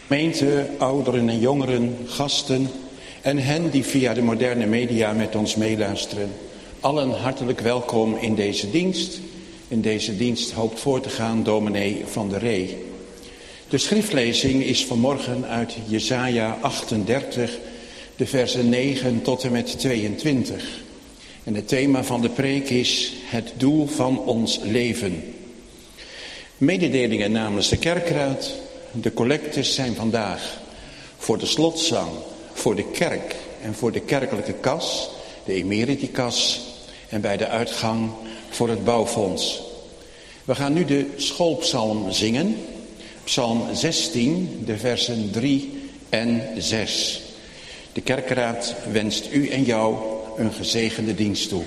Gemeente, ouderen en jongeren, gasten en hen die via de moderne media met ons meeluisteren. Allen hartelijk welkom in deze dienst. In deze dienst hoopt voor te gaan dominee Van der Ree. De schriftlezing is vanmorgen uit Jesaja 38, de versen 9 tot en met 22. En het thema van de preek is het doel van ons leven. Mededelingen namens de kerkraad. De collectes zijn vandaag voor de slotzang, voor de kerk en voor de kerkelijke kas, de emeritikas, en bij de uitgang voor het bouwfonds. We gaan nu de schoolpsalm zingen, psalm 16, de versen 3 en 6. De kerkraad wenst u en jou een gezegende dienst toe.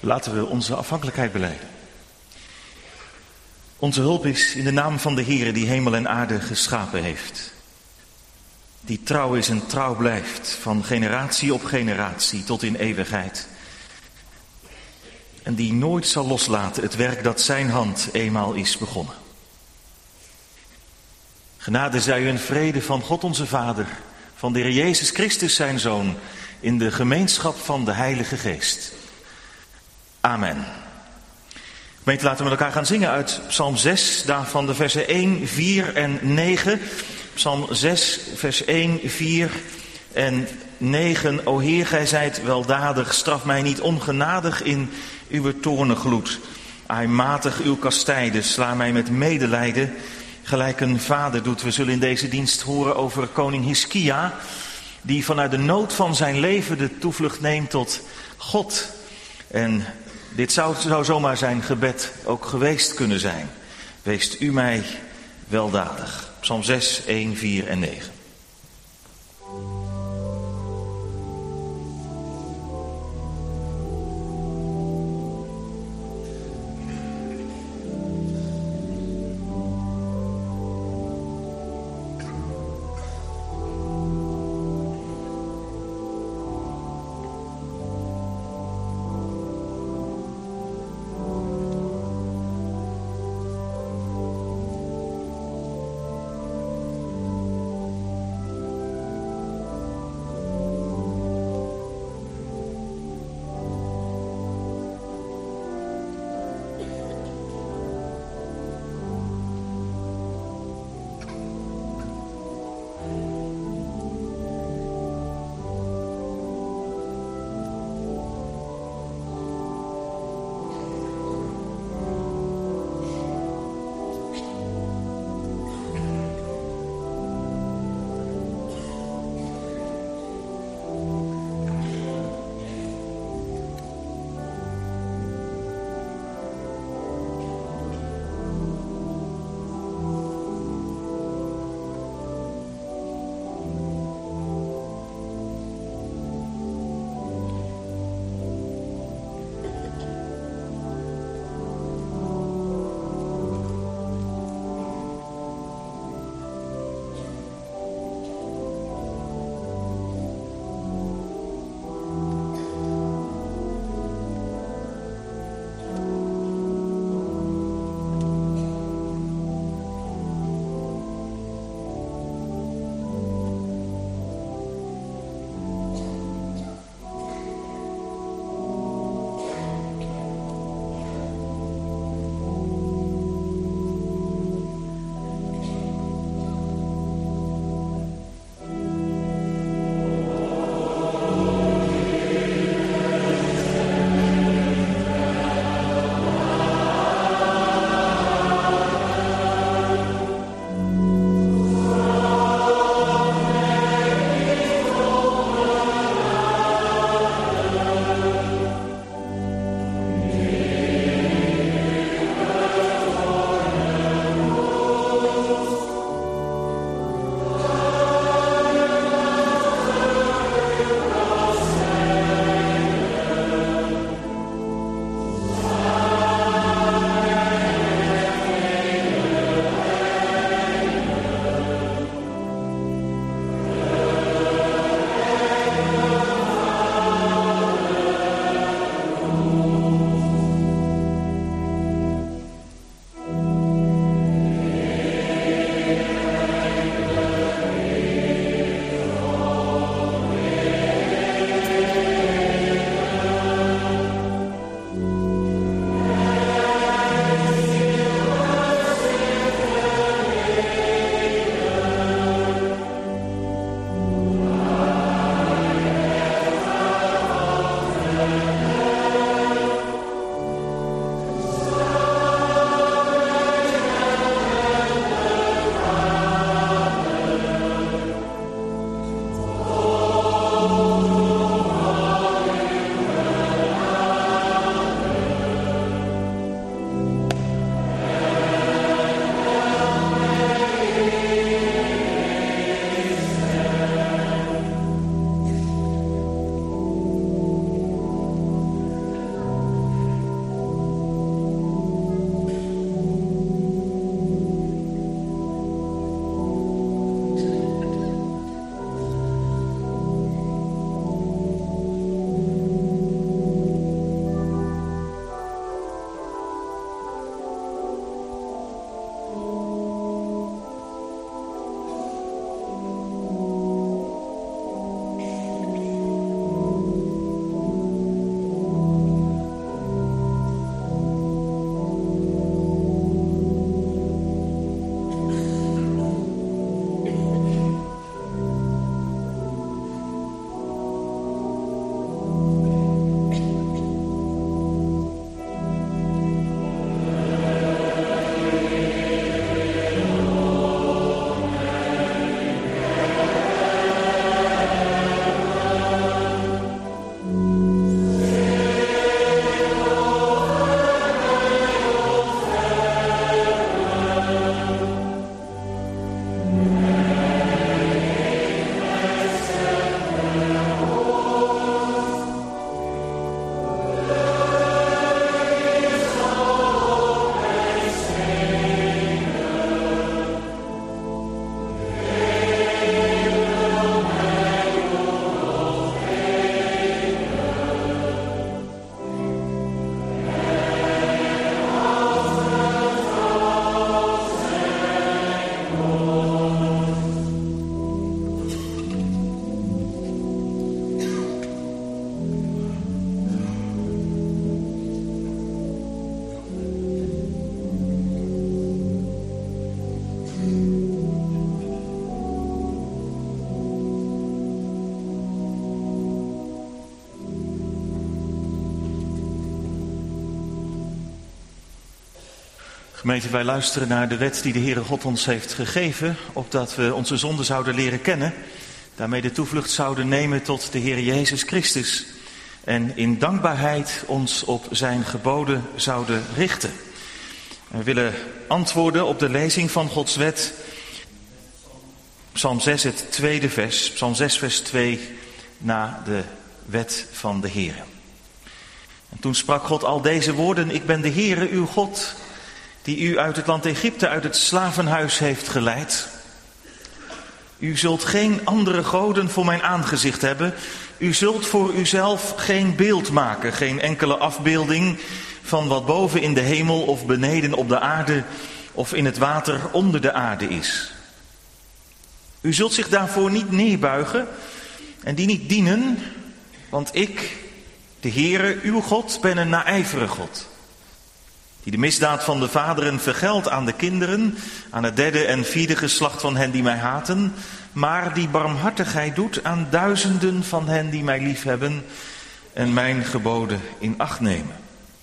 Laten we onze afhankelijkheid belijden. Onze hulp is in de naam van de Heere die hemel en aarde geschapen heeft. Die trouw is en trouw blijft, van generatie op generatie tot in eeuwigheid. En die nooit zal loslaten het werk dat zijn hand eenmaal is begonnen. Genade zij u en vrede van God onze Vader, van de Heer Jezus Christus zijn Zoon, in de gemeenschap van de Heilige Geest. Amen. Gemeente, laten we met elkaar gaan zingen uit Psalm 6, daarvan de versen 1, 4 en 9. Psalm 6, vers 1, 4 en 9. O Heer, gij zijt weldadig, straf mij niet ongenadig in uw toornengloed. Ai matig uw kastijden, sla mij met medelijden, gelijk een vader doet. We zullen in deze dienst horen over koning Hiskia, die vanuit de nood van zijn leven de toevlucht neemt tot God. En dit zou zomaar zijn gebed ook geweest kunnen zijn. Weest u mij weldadig. Psalm 6, 1, 4 en 9. Gemeente, wij luisteren naar de wet die de Heere God ons heeft gegeven, opdat we onze zonden zouden leren kennen, daarmee de toevlucht zouden nemen tot de Heer Jezus Christus en in dankbaarheid ons op zijn geboden zouden richten. We willen antwoorden op de lezing van Gods wet, Psalm 6, het tweede vers, Psalm 6, vers 2, na de wet van de Heere. En toen sprak God al deze woorden: ik ben de Heere, uw God, die u uit het land Egypte, uit het slavenhuis heeft geleid. U zult geen andere goden voor mijn aangezicht hebben. U zult voor uzelf geen beeld maken, geen enkele afbeelding van wat boven in de hemel of beneden op de aarde of in het water onder de aarde is. U zult zich daarvoor niet neerbuigen en die niet dienen, want ik, de Heere, uw God, ben een naijverig God, die de misdaad van de vaderen vergeldt aan de kinderen, aan het derde en vierde geslacht van hen die mij haten, maar die barmhartigheid doet aan duizenden van hen die mij liefhebben en mijn geboden in acht nemen.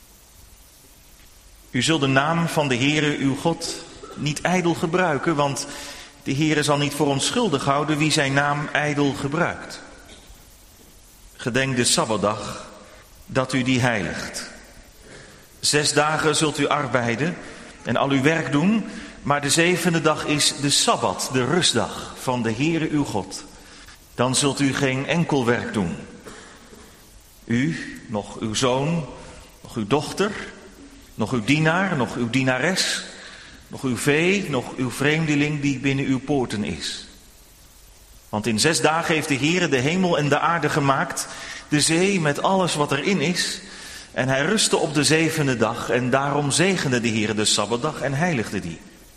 U zult de naam van de Heere, uw God, niet ijdel gebruiken, want de Heere zal niet voor onschuldig houden wie zijn naam ijdel gebruikt. Gedenk de Sabbatdag, dat u die heiligt. 6 dagen zult u arbeiden en al uw werk doen, maar de 7e dag is de Sabbat, de rustdag van de Heere uw God. Dan zult u geen enkel werk doen. U, nog uw zoon, nog uw dochter, nog uw dienaar, nog uw dienares, nog uw vee, nog uw vreemdeling die binnen uw poorten is. Want in 6 dagen heeft de Heere de hemel en de aarde gemaakt, de zee met alles wat erin is. En hij rustte op de 7e dag en daarom zegende de Heere de Sabbatdag en heiligde die.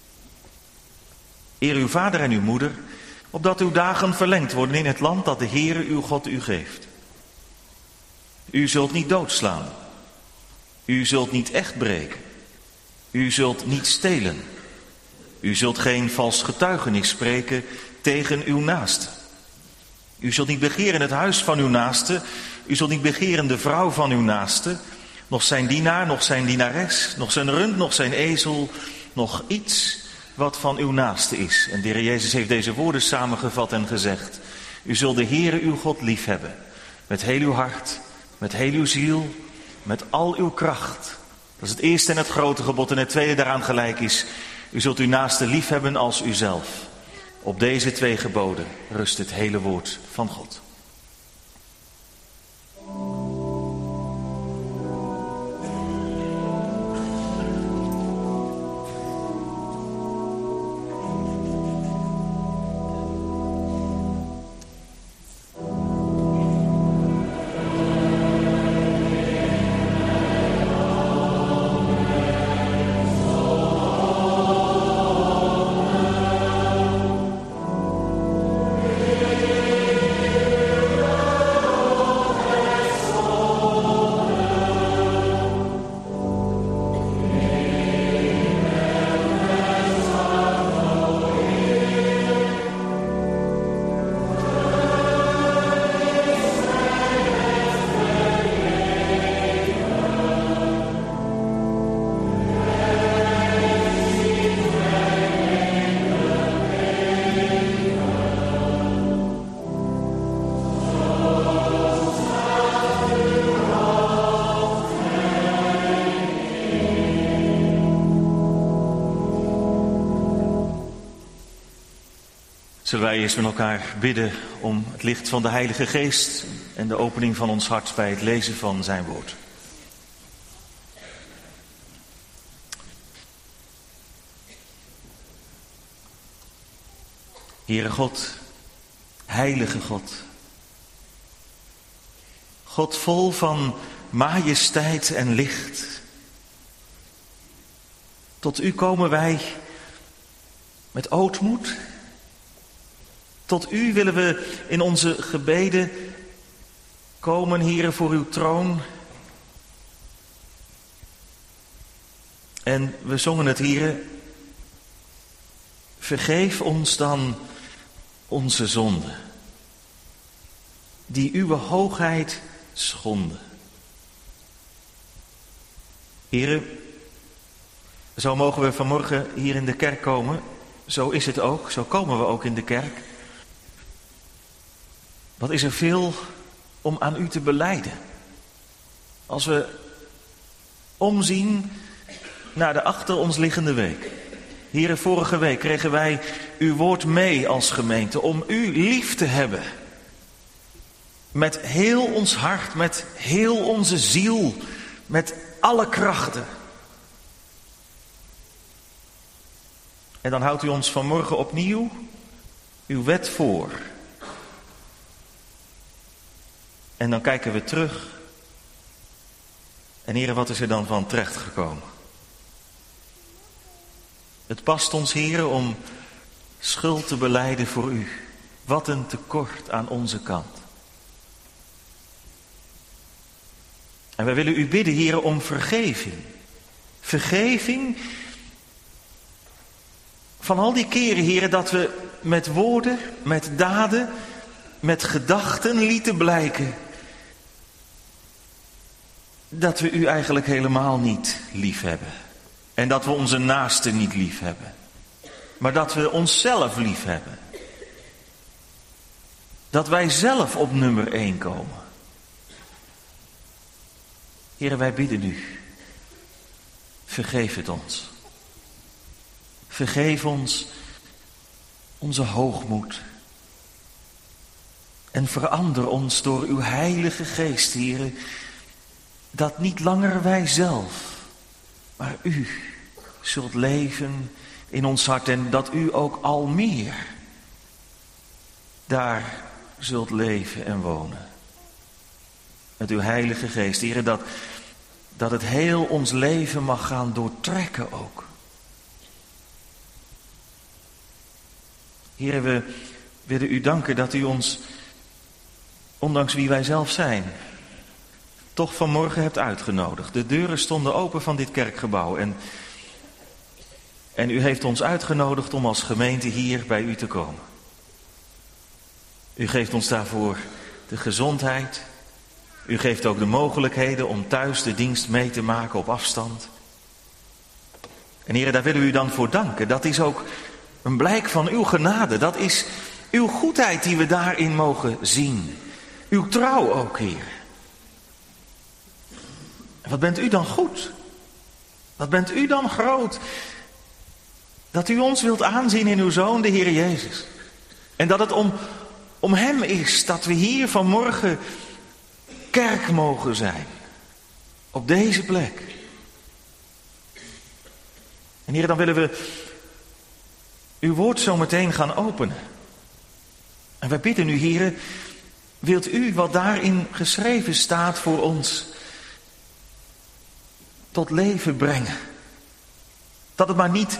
Eer uw vader en uw moeder, opdat uw dagen verlengd worden in het land dat de Heere uw God u geeft. U zult niet doodslaan. U zult niet echt breken. U zult niet stelen. U zult geen vals getuigenis spreken tegen uw naaste. U zult niet begeren het huis van uw naaste. U zult niet begeren de vrouw van uw naaste. Nog zijn dienaar, nog zijn dienares, nog zijn rund, nog zijn ezel, nog iets wat van uw naaste is. En de Heer Jezus heeft deze woorden samengevat en gezegd: u zult de Heere uw God liefhebben. Met heel uw hart, met heel uw ziel, met al uw kracht. Dat is het eerste en het grote gebod. En het tweede daaraan gelijk is: u zult uw naaste liefhebben als uzelf. Op deze 2 geboden rust het hele woord van God. Zullen wij eerst met elkaar bidden om het licht van de Heilige Geest en de opening van ons hart bij het lezen van zijn woord. Heere God, heilige God, God vol van majesteit en licht, tot u komen wij met ootmoed. Tot u willen we in onze gebeden komen, Heere, voor uw troon. En we zongen het, Heere: vergeef ons dan onze zonden, die uw hoogheid schonden. Heere, Zo mogen we vanmorgen hier in de kerk komen. Zo is het ook, zo komen we ook in de kerk. Wat is er veel om aan u te belijden. Als we omzien naar de achter ons liggende week. Heren, vorige week kregen wij uw woord mee als gemeente om u lief te hebben. Met heel ons hart, met heel onze ziel, met alle krachten. En dan houdt u ons vanmorgen opnieuw uw wet voor. En dan kijken we terug. En heren, wat is er dan van terechtgekomen? Het past ons, heren, om schuld te belijden voor u. Wat een tekort aan onze kant. En wij willen u bidden, heren, om vergeving. Vergeving van al die keren, heren, dat we met woorden, met daden, met gedachten lieten blijken dat we u eigenlijk helemaal niet lief hebben. En dat we onze naasten niet lief hebben. Maar dat we onszelf lief hebben. Dat wij zelf op nummer 1 komen. Heren, wij bidden u. Vergeef het ons. Vergeef ons onze hoogmoed. En verander ons door uw heilige geest, heren, dat niet langer wij zelf, maar u zult leven in ons hart en dat u ook al meer daar zult leven en wonen. Met uw heilige geest, heren, dat het heel ons leven mag gaan doortrekken ook. Heren, we willen u danken dat u ons, ondanks wie wij zelf zijn, toch vanmorgen hebt uitgenodigd. De deuren stonden open van dit kerkgebouw en u heeft ons uitgenodigd om als gemeente hier bij u te komen. U geeft ons daarvoor de gezondheid. U geeft ook de mogelijkheden om thuis de dienst mee te maken op afstand. En heren, daar willen we u dan voor danken. Dat is ook een blijk van uw genade. Dat is uw goedheid die we daarin mogen zien. Uw trouw ook, Heer. En wat bent u dan goed? Wat bent u dan groot? Dat u ons wilt aanzien in uw Zoon, de Heer Jezus. En dat het om hem is dat we hier vanmorgen kerk mogen zijn. Op deze plek. En Heer, dan willen we uw woord zo meteen gaan openen. En wij bidden u, Heer, wilt u wat daarin geschreven staat voor ons tot leven brengen. Dat het maar niet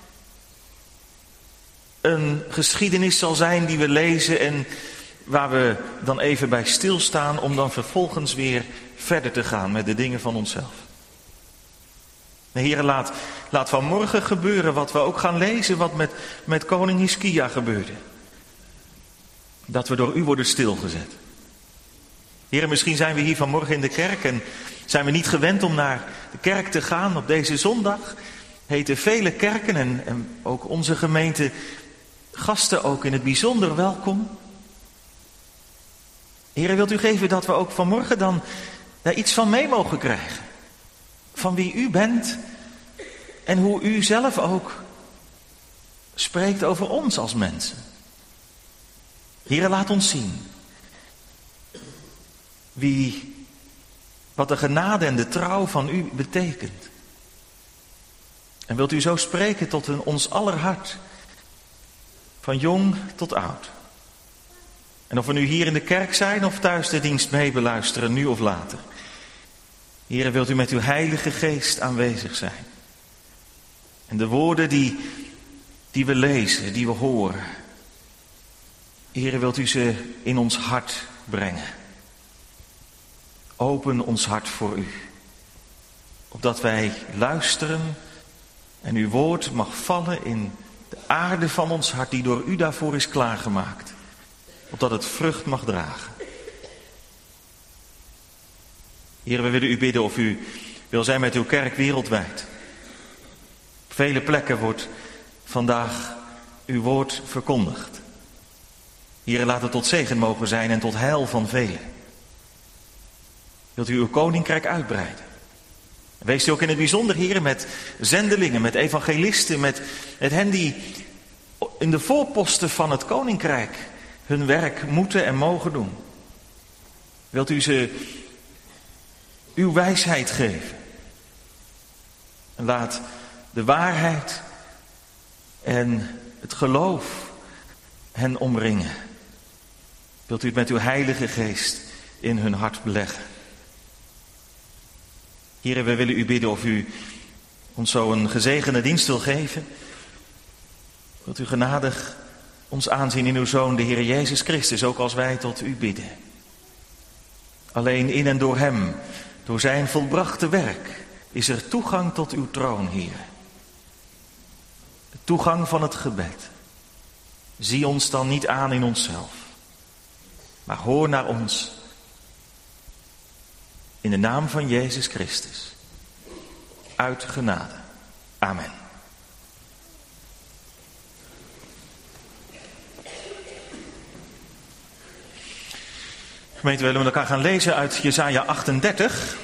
een geschiedenis zal zijn die we lezen en waar we dan even bij stilstaan om dan vervolgens weer verder te gaan met de dingen van onszelf. Heer, laat vanmorgen gebeuren wat we ook gaan lezen wat met koning Hiskia gebeurde. Dat we door u worden stilgezet. Heer, misschien zijn we hier vanmorgen in de kerk en zijn we niet gewend om naar de kerk te gaan op deze zondag. Heten vele kerken en ook onze gemeente gasten ook in het bijzonder welkom. Heer, wilt u geven dat we ook vanmorgen dan daar iets van mee mogen krijgen. Van wie u bent en hoe u zelf ook spreekt over ons als mensen. Heer, laat ons zien wat de genade en de trouw van u betekent. En wilt u zo spreken tot ons aller hart, van jong tot oud. En of we nu hier in de kerk zijn of thuis de dienst mee beluisteren, nu of later. Heer, wilt u met uw heilige geest aanwezig zijn. En de woorden die we lezen, die we horen. Heer, wilt u ze in ons hart brengen. Open ons hart voor u. Opdat wij luisteren en uw woord mag vallen in de aarde van ons hart die door u daarvoor is klaargemaakt. Opdat het vrucht mag dragen. Heer, we willen u bidden of u wil zijn met uw kerk wereldwijd. vele plekken wordt vandaag uw woord verkondigd. Here, laat het tot zegen mogen zijn en tot heil van velen. Wilt u uw koninkrijk uitbreiden? Wees u ook in het bijzonder, Here, met zendelingen, met evangelisten, met hen die in de voorposten van het koninkrijk hun werk moeten en mogen doen. Wilt u ze uw wijsheid geven? En laat de waarheid en het geloof hen omringen. Wilt u het met uw heilige geest in hun hart beleggen? Here, we willen u bidden of u ons zo een gezegende dienst wil geven. Wilt u genadig ons aanzien in uw Zoon, de Heer Jezus Christus, ook als wij tot u bidden. Alleen in en door hem, door zijn volbrachte werk, is er toegang tot uw troon, Heer. De toegang van het gebed. Zie ons dan niet aan in onszelf, maar hoor naar ons. In de naam van Jezus Christus. Uit genade. Amen. Gemeente, we willen met elkaar gaan lezen uit Jesaja 38.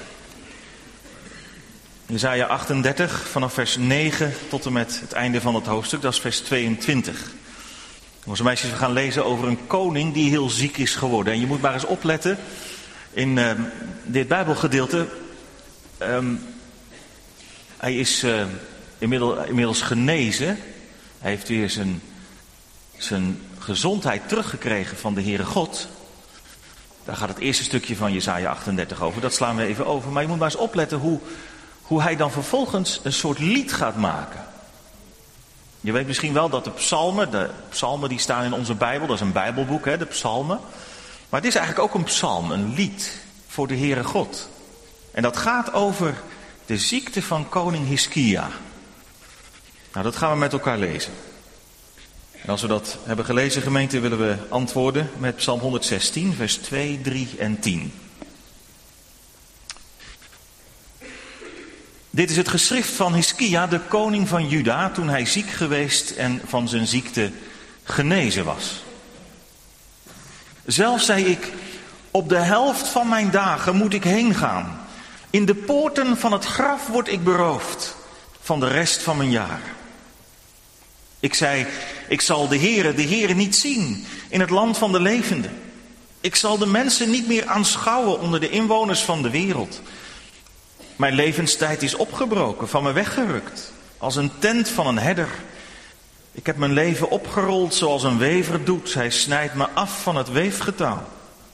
Jesaja 38 vanaf vers 9 tot en met het einde van het hoofdstuk, dat is vers 22. Onze meisjes, we gaan lezen over een koning die heel ziek is geworden. En je moet maar eens opletten in dit Bijbelgedeelte. Hij is inmiddels genezen. Hij heeft weer zijn gezondheid teruggekregen van de Heere God. Daar gaat het eerste stukje van Jesaja 38 over. Dat slaan we even over. Maar je moet maar eens opletten hoe hij dan vervolgens een soort lied gaat maken. Je weet misschien wel dat de psalmen die staan in onze Bijbel, dat is een Bijbelboek, de psalmen. Maar het is eigenlijk ook een psalm, een lied voor de Heere God. En dat gaat over de ziekte van koning Hiskia. Nou, dat gaan we met elkaar lezen. En als we dat hebben gelezen, gemeente, willen we antwoorden met Psalm 116, vers 2, 3 en 10. Dit is het geschrift van Hiskia, de koning van Juda, toen hij ziek geweest en van zijn ziekte genezen was. Zelf zei ik, op de helft van mijn dagen moet ik heen gaan. In de poorten van het graf word ik beroofd van de rest van mijn jaar. Ik zei, ik zal de Heere niet zien in het land van de levenden. Ik zal de mensen niet meer aanschouwen onder de inwoners van de wereld. Mijn levenstijd is opgebroken, van me weggerukt, als een tent van een herder. Ik heb mijn leven opgerold zoals een wever doet. Hij snijdt me af van het weefgetouw.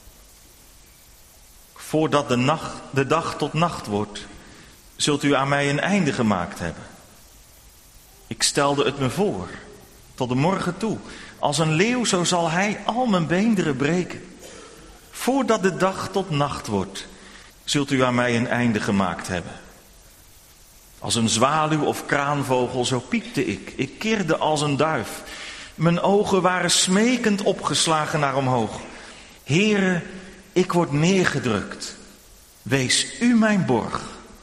Voordat de dag tot nacht wordt, zult u aan mij een einde gemaakt hebben. Ik stelde het me voor, tot de morgen toe. Als een leeuw, zo zal hij al mijn beenderen breken. Voordat de dag tot nacht wordt, zult u aan mij een einde gemaakt hebben. Als een zwaluw of kraanvogel, zo piepte ik. Ik kirde als een duif. Mijn ogen waren smekend opgeslagen naar omhoog. Heere, ik word neergedrukt. Wees u mijn borg.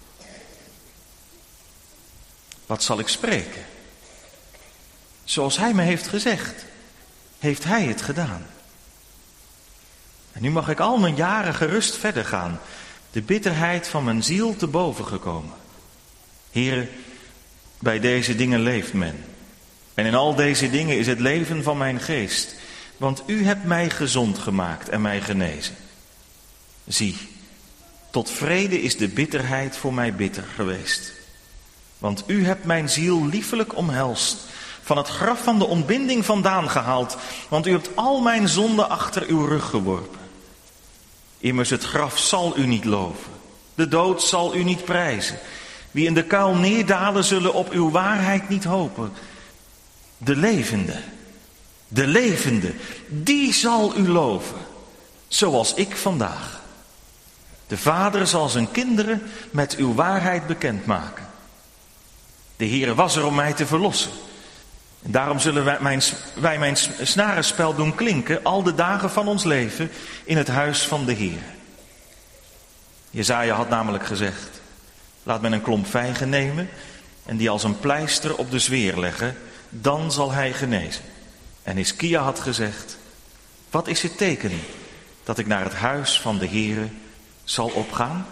Wat zal ik spreken? Zoals hij me heeft gezegd, heeft hij het gedaan. En nu mag ik al mijn jaren gerust verder gaan. De bitterheid van mijn ziel te boven gekomen. Heere, bij deze dingen leeft men. En in al deze dingen is het leven van mijn geest. Want u hebt mij gezond gemaakt en mij genezen. Zie, tot vrede is de bitterheid voor mij bitter geweest. Want u hebt mijn ziel liefelijk omhelst. Van het graf van de ontbinding vandaan gehaald. Want u hebt al mijn zonden achter uw rug geworpen. Immers het graf zal u niet loven. De dood zal u niet prijzen. Wie in de kuil neerdalen zullen op uw waarheid niet hopen. De levende, die zal u loven. Zoals ik vandaag. De Vader zal zijn kinderen met uw waarheid bekendmaken. De Heere was er om mij te verlossen. En daarom zullen wij mijn snarenspel doen klinken al de dagen van ons leven in het huis van de Heer. Jesaja had namelijk gezegd, laat men een klomp vijgen nemen en die als een pleister op de zweer leggen, dan zal hij genezen. En Hiskia had gezegd: wat is het teken dat ik naar het huis van de Heere zal opgaan?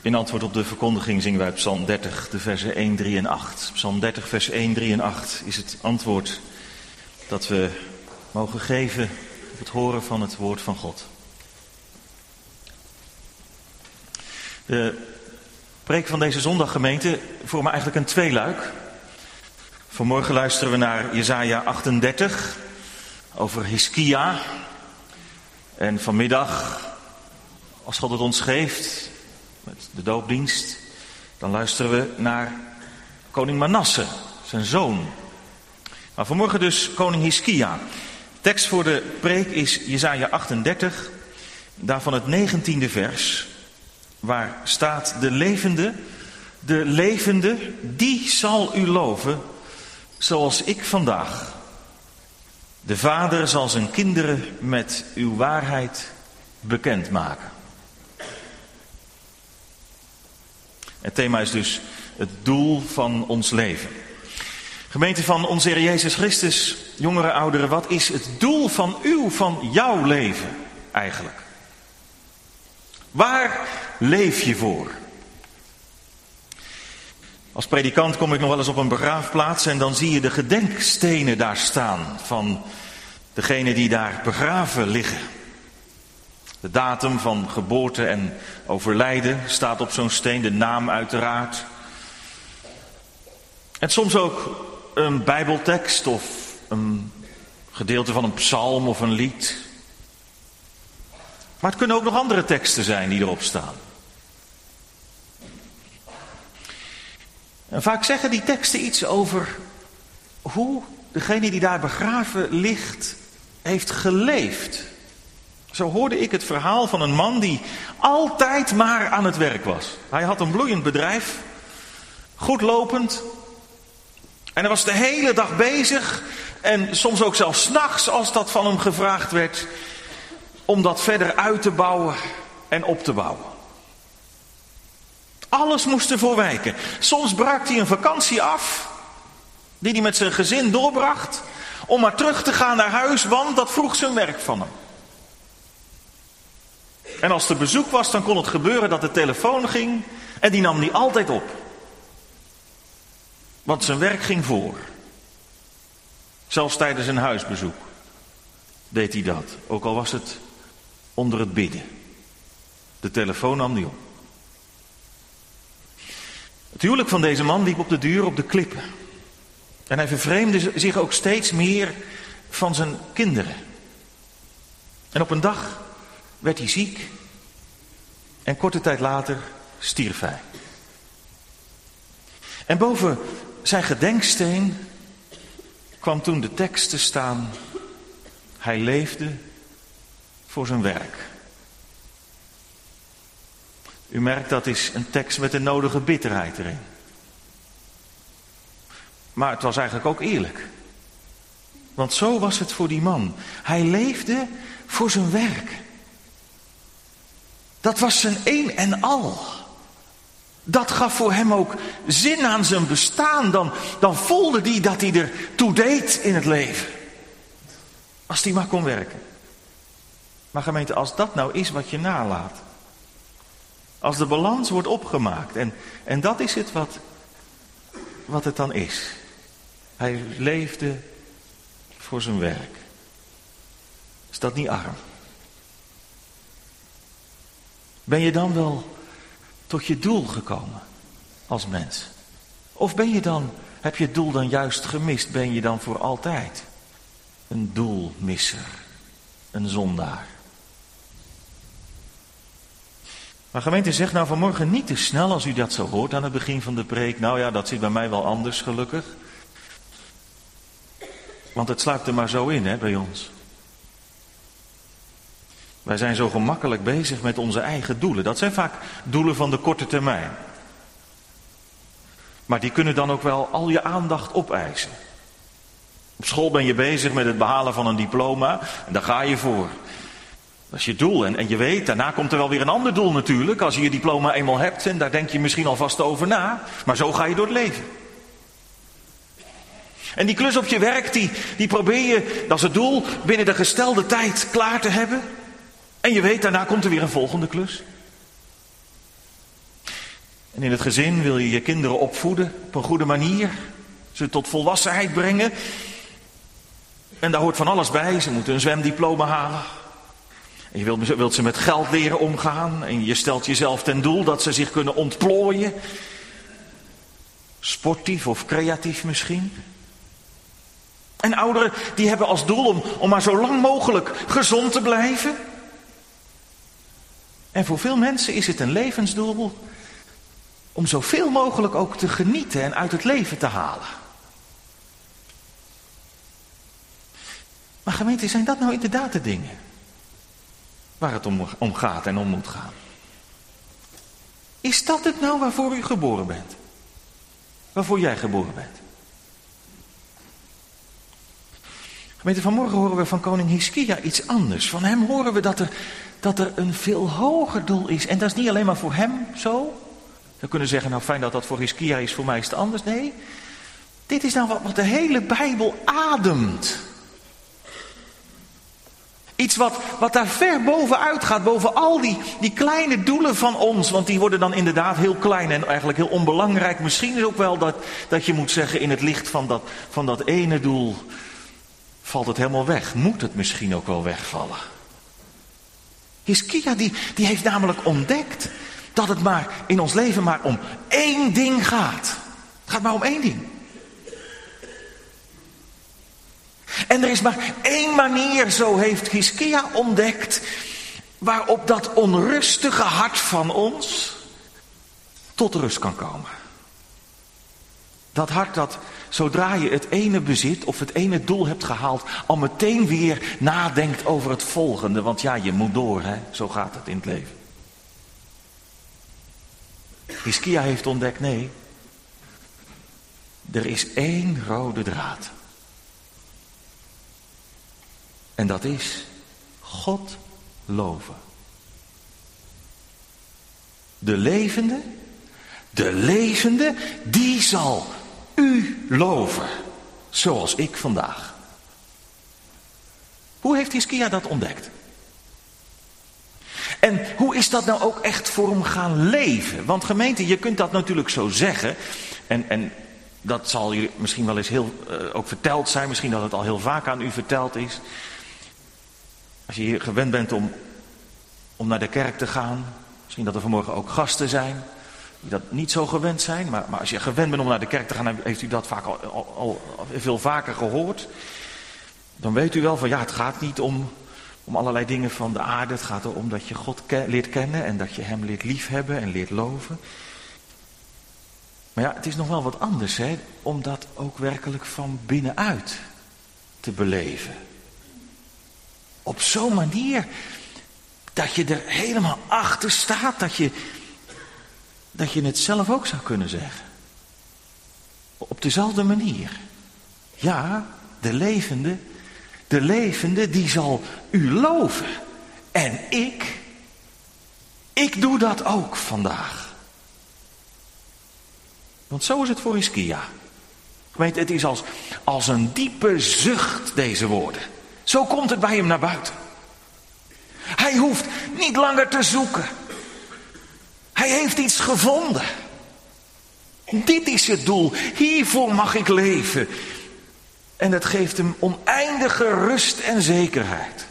In antwoord op de verkondiging zingen wij Psalm 30, de versen 1, 3 en 8. Psalm 30, vers 1, 3 en 8 is het antwoord dat we mogen geven op het horen van het woord van God. De preek van deze zondag, gemeente, vormt eigenlijk een tweeluik. Vanmorgen luisteren we naar Jesaja 38 over Hiskia. En vanmiddag, als God het ons geeft, met de doopdienst, dan luisteren we naar koning Manasse, zijn zoon. Maar vanmorgen dus koning Hiskia. Tekst voor de preek is Jesaja 38, daarvan het 19e vers, waar staat: de levende, die zal u loven, zoals ik vandaag. De vader zal zijn kinderen met uw waarheid bekendmaken. Het thema is dus het doel van ons leven. Gemeente van onze Heer Jezus Christus, jongeren, ouderen, wat is het doel van jouw leven eigenlijk? Waar leef je voor? Als predikant kom ik nog wel eens op een begraafplaats en dan zie je de gedenkstenen daar staan van degenen die daar begraven liggen. De datum van geboorte en overlijden staat op zo'n steen, de naam uiteraard. En soms ook een bijbeltekst of een gedeelte van een psalm of een lied. Maar het kunnen ook nog andere teksten zijn die erop staan. En vaak zeggen die teksten iets over hoe degene die daar begraven ligt heeft geleefd. Zo hoorde ik het verhaal van een man die altijd maar aan het werk was. Hij had een bloeiend bedrijf, goed lopend. En hij was de hele dag bezig en soms ook zelfs 's nachts als dat van hem gevraagd werd, om dat verder uit te bouwen en op te bouwen. Alles moest ervoor wijken. Soms brak hij een vakantie af, die hij met zijn gezin doorbracht, om maar terug te gaan naar huis, want dat vroeg zijn werk van hem. En als er bezoek was, dan kon het gebeuren dat de telefoon ging en die nam hij altijd op. Want zijn werk ging voor. Zelfs tijdens een huisbezoek deed hij dat, ook al was het onder het bidden. De telefoon nam hij op. Het huwelijk van deze man liep op de duur op de klippen. En hij vervreemde zich ook steeds meer van zijn kinderen. En op een dag werd hij ziek en korte tijd later stierf hij. En boven zijn gedenksteen kwam toen de tekst te staan: hij leefde voor zijn werk. U merkt, dat is een tekst met de nodige bitterheid erin. Maar het was eigenlijk ook eerlijk. Want zo was het voor die man. Hij leefde voor zijn werk. Dat was zijn een en al. Dat gaf voor hem ook zin aan zijn bestaan. Dan voelde hij dat hij er toe deed in het leven. Als hij maar kon werken. Maar gemeente, als dat nou is wat je nalaat. Als de balans wordt opgemaakt. En dat is het wat het dan is. Hij leefde voor zijn werk. Is dat niet arm? Ben je dan wel tot je doel gekomen als mens? Of heb je het doel dan juist gemist? Ben je dan voor altijd een doelmisser, een zondaar? Maar gemeente, zeg nou vanmorgen niet te snel als u dat zo hoort aan het begin van de preek. Nou ja, dat zit bij mij wel anders, gelukkig. Want het sluipt er maar zo in, hè, bij ons. Wij zijn zo gemakkelijk bezig met onze eigen doelen. Dat zijn vaak doelen van de korte termijn. Maar die kunnen dan ook wel al je aandacht opeisen. Op school ben je bezig met het behalen van een diploma en daar ga je voor. Dat is je doel. En je weet, daarna komt er wel weer een ander doel natuurlijk. Als je je diploma eenmaal hebt, en daar denk je misschien alvast over na. Maar zo ga je door het leven. En die klus op je werk, die probeer je, dat is het doel, binnen de gestelde tijd klaar te hebben. En je weet, daarna komt er weer een volgende klus. En in het gezin wil je je kinderen opvoeden op een goede manier. Ze tot volwassenheid brengen. En daar hoort van alles bij. Ze moeten een zwemdiploma halen. En je wilt ze met geld leren omgaan. En je stelt jezelf ten doel dat ze zich kunnen ontplooien. Sportief of creatief misschien. En ouderen die hebben als doel om maar zo lang mogelijk gezond te blijven. En voor veel mensen is het een levensdoel om zoveel mogelijk ook te genieten en uit het leven te halen. Maar gemeente, zijn dat nou inderdaad de dingen waar het om gaat en om moet gaan? Is dat het nou waarvoor u geboren bent? Waarvoor jij geboren bent? Gemeente, vanmorgen horen we van koning Hiskia iets anders. Van hem horen we dat er een veel hoger doel is. En dat is niet alleen maar voor hem zo. We kunnen zeggen, nou fijn dat dat voor Hiskia is, voor mij is het anders. Nee, dit is nou wat de hele Bijbel ademt. Iets wat daar ver bovenuit gaat, boven al die kleine doelen van ons. Want die worden dan inderdaad heel klein en eigenlijk heel onbelangrijk. Misschien is ook wel dat je moet zeggen, in het licht van dat ene doel valt het helemaal weg. Moet het misschien ook wel wegvallen. Hiskia die heeft namelijk ontdekt dat het maar in ons leven maar om één ding gaat. Het gaat maar om één ding. En er is maar één manier, zo heeft Hiskia ontdekt, waarop dat onrustige hart van ons tot rust kan komen. Dat hart dat, zodra je het ene bezit of het ene doel hebt gehaald, al meteen weer nadenkt over het volgende. Want ja, je moet door, hè? Zo gaat het in het leven. Hiskia heeft ontdekt, nee, er is één rode draad. En dat is God loven. De levende, die zal u loven. Zoals ik vandaag. Hoe heeft Hiskia dat ontdekt? En hoe is dat nou ook echt voor hem gaan leven? Want gemeente, je kunt dat natuurlijk zo zeggen. En dat zal jullie misschien wel eens ook verteld zijn. Misschien dat het al heel vaak aan u verteld is. Als je hier gewend bent om naar de kerk te gaan. Misschien dat er vanmorgen ook gasten zijn die dat niet zo gewend zijn. Maar als je gewend bent om naar de kerk te gaan, heeft u dat vaak al veel vaker gehoord. Dan weet u wel van ja, het gaat niet om allerlei dingen van de aarde. Het gaat erom dat je God leert kennen en dat je hem leert liefhebben en leert loven. Maar ja, het is nog wel wat anders, hè, om dat ook werkelijk van binnenuit te beleven. Op zo'n manier dat je er helemaal achter staat, dat je het zelf ook zou kunnen zeggen. Op dezelfde manier. Ja, de levende die zal u loven. En ik doe dat ook vandaag. Want zo is het voor Hiskia. Gemeente, het is als een diepe zucht, deze woorden. Zo komt het bij hem naar buiten. Hij hoeft niet langer te zoeken. Hij heeft iets gevonden. Dit is het doel. Hiervoor mag ik leven. En het geeft hem oneindige rust en zekerheid.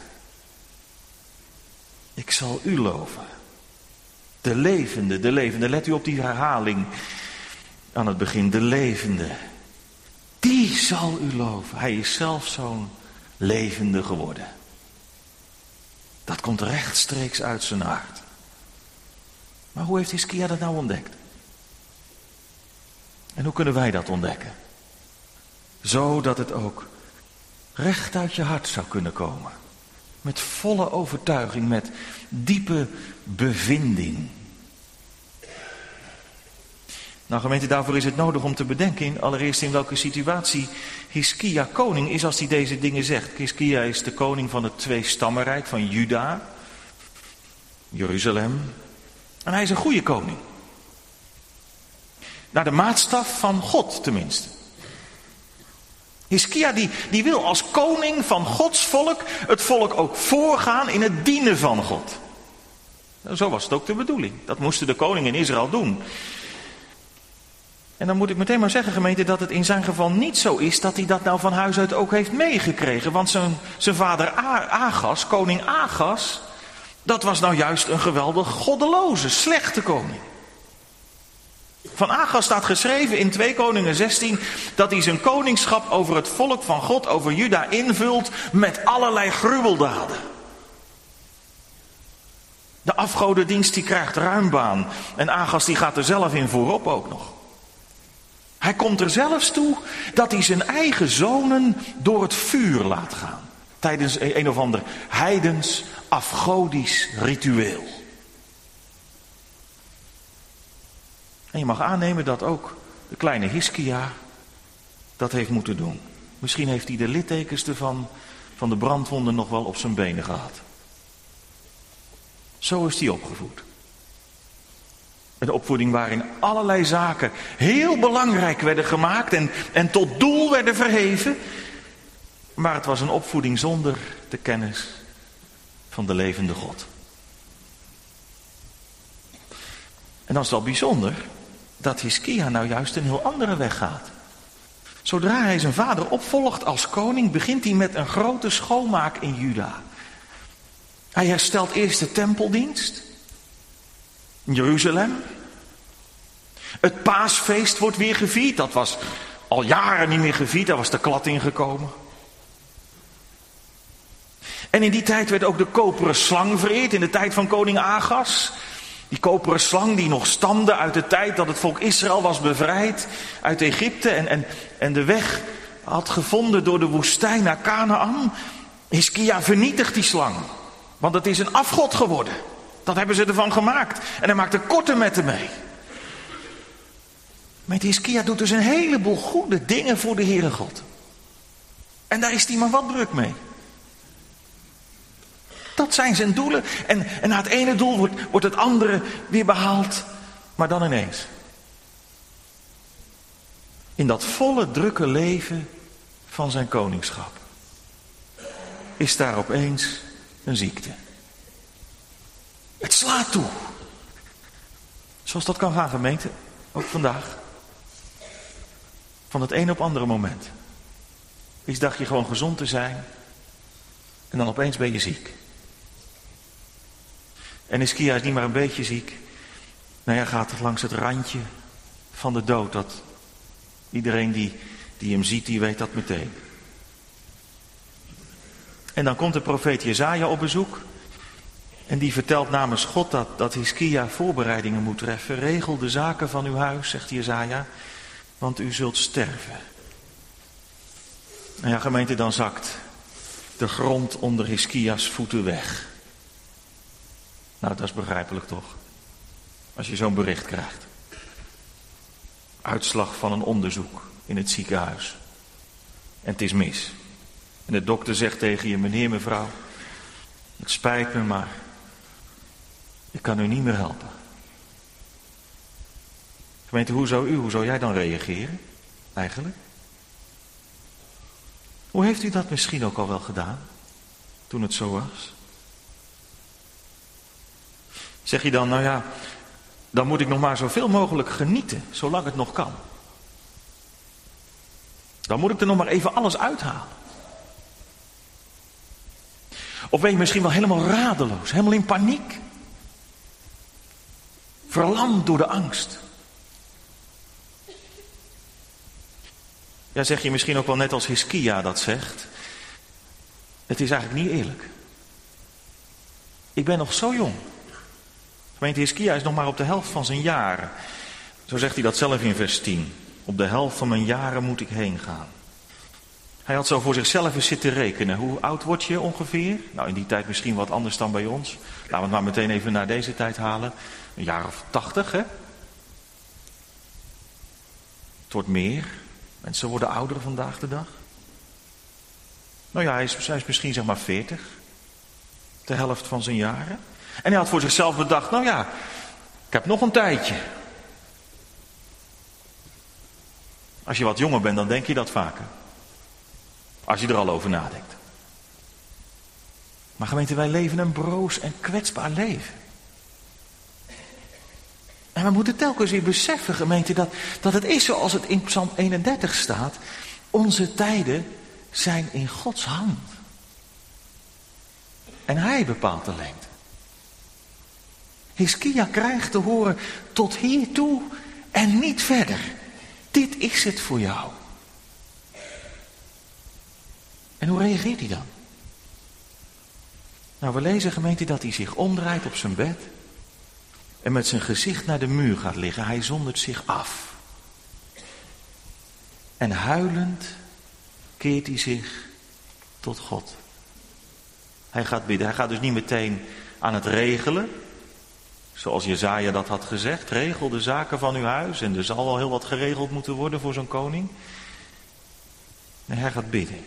Ik zal u loven. De levende. Let u op die herhaling aan het begin. De levende. Die zal u loven. Hij is zelf zo'n levende geworden. Dat komt rechtstreeks uit zijn hart. Maar hoe heeft Hiskia dat nou ontdekt? En hoe kunnen wij dat ontdekken? Zodat het ook recht uit je hart zou kunnen komen. Met volle overtuiging, met diepe bevinding. Nou gemeente, daarvoor is het nodig om te bedenken allereerst in welke situatie Hiskia koning is als hij deze dingen zegt. Hiskia is de koning van het tweestammenrijk van Juda, Jeruzalem. En hij is een goede koning. Naar de maatstaf van God tenminste. Hiskia die wil als koning van Gods volk het volk ook voorgaan in het dienen van God. Zo was het ook de bedoeling. Dat moesten de koningen in Israël doen. En dan moet ik meteen maar zeggen, gemeente, dat het in zijn geval niet zo is dat hij dat nou van huis uit ook heeft meegekregen. Want zijn vader Agas, koning Agas, dat was nou juist een geweldig goddeloze, slechte koning. Van Agas staat geschreven in 2 Koningen 16 dat hij zijn koningschap over het volk van God, over Juda, invult met allerlei gruweldaden. De afgodendienst die krijgt ruim baan en Agas die gaat er zelf in voorop ook nog. Hij komt er zelfs toe dat hij zijn eigen zonen door het vuur laat gaan. Tijdens een of ander heidens afgodisch ritueel. En je mag aannemen dat ook de kleine Hiskia dat heeft moeten doen. Misschien heeft hij de littekens ervan van de brandwonden nog wel op zijn benen gehad. Zo is hij opgevoed. Een opvoeding waarin allerlei zaken heel belangrijk werden gemaakt en tot doel werden verheven. Maar het was een opvoeding zonder de kennis van de levende God. En dan is het al bijzonder dat Hiskia nou juist een heel andere weg gaat. Zodra hij zijn vader opvolgt als koning, begint hij met een grote schoonmaak in Juda. Hij herstelt eerst de tempeldienst in Jeruzalem. Het paasfeest wordt weer gevierd. Dat was al jaren niet meer gevierd, daar was de klad ingekomen. En in die tijd werd ook de koperen slang vereerd, in de tijd van koning Agas. Die koperen slang die nog stamde uit de tijd dat het volk Israël was bevrijd uit Egypte en de weg had gevonden door de woestijn naar Kanaan. Hiskia vernietigt die slang, want het is een afgod geworden. Dat hebben ze ervan gemaakt. En hij maakt er korte metten mee. Maar Hiskia doet dus een heleboel goede dingen voor de Heere God. En daar is hij maar wat druk mee. Dat zijn zijn doelen. En na het ene doel wordt het andere weer behaald. Maar dan ineens. In dat volle drukke leven van zijn koningschap is daar opeens een ziekte. Het slaat toe. Zoals dat kan gaan, gemeente. Ook vandaag. Van het een op andere moment. Eens dacht je gewoon gezond te zijn. En dan opeens ben je ziek. En Hiskia is niet maar een beetje ziek. Nou ja, gaat langs het randje van de dood. Dat iedereen die hem ziet, die weet dat meteen. En dan komt de profeet Jesaja op bezoek. En die vertelt namens God dat Hiskia voorbereidingen moet treffen. Regel de zaken van uw huis, zegt Jesaja, want u zult sterven. Nou ja, gemeente, dan zakt de grond onder Hiskia's voeten weg. Nou, dat is begrijpelijk toch? Als je zo'n bericht krijgt. Uitslag van een onderzoek in het ziekenhuis. En het is mis. En de dokter zegt tegen je, meneer, mevrouw, het spijt me, maar ik kan u niet meer helpen. Gemeente, hoe zou jij dan reageren? Eigenlijk? Hoe heeft u dat misschien ook al wel gedaan? Toen het zo was? Zeg je dan, nou ja, dan moet ik nog maar zoveel mogelijk genieten, zolang het nog kan. Dan moet ik er nog maar even alles uithalen. Of ben je misschien wel helemaal radeloos, helemaal in paniek? Verlamd door de angst. Ja, zeg je misschien ook wel net als Hiskia dat zegt. Het is eigenlijk niet eerlijk. Ik ben nog zo jong. Gemeente, Hiskia is nog maar op de helft van zijn jaren. Zo zegt hij dat zelf in vers 10. Op de helft van mijn jaren moet ik heen gaan. Hij had zo voor zichzelf eens zitten rekenen. Hoe oud word je ongeveer? Nou, in die tijd misschien wat anders dan bij ons. Laten we het maar meteen even naar deze tijd halen. Een jaar of 80, hè? Het wordt meer. Mensen worden ouder vandaag de dag. Nou ja, hij is misschien zeg maar 40. De helft van zijn jaren. En hij had voor zichzelf bedacht, nou ja, ik heb nog een tijdje. Als je wat jonger bent, dan denk je dat vaker. Als je er al over nadenkt. Maar gemeente, wij leven een broos en kwetsbaar leven. En we moeten telkens weer beseffen, gemeente, dat het is zoals het in Psalm 31 staat. Onze tijden zijn in Gods hand. En hij bepaalt de lengte. Hiskia krijgt te horen tot hiertoe en niet verder. Dit is het voor jou. En hoe reageert hij dan? Nou, we lezen, gemeente, dat hij zich omdraait op zijn bed en met zijn gezicht naar de muur gaat liggen. Hij zondert zich af. En huilend keert hij zich tot God. Hij gaat bidden. Hij gaat dus niet meteen aan het regelen. Zoals Jesaja dat had gezegd. Regel de zaken van uw huis. En er zal wel heel wat geregeld moeten worden voor zo'n koning. Nee, hij gaat bidden.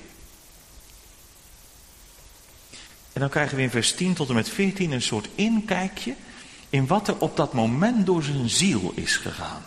En dan krijgen we in vers 10 tot en met 14 een soort inkijkje in wat er op dat moment door zijn ziel is gegaan.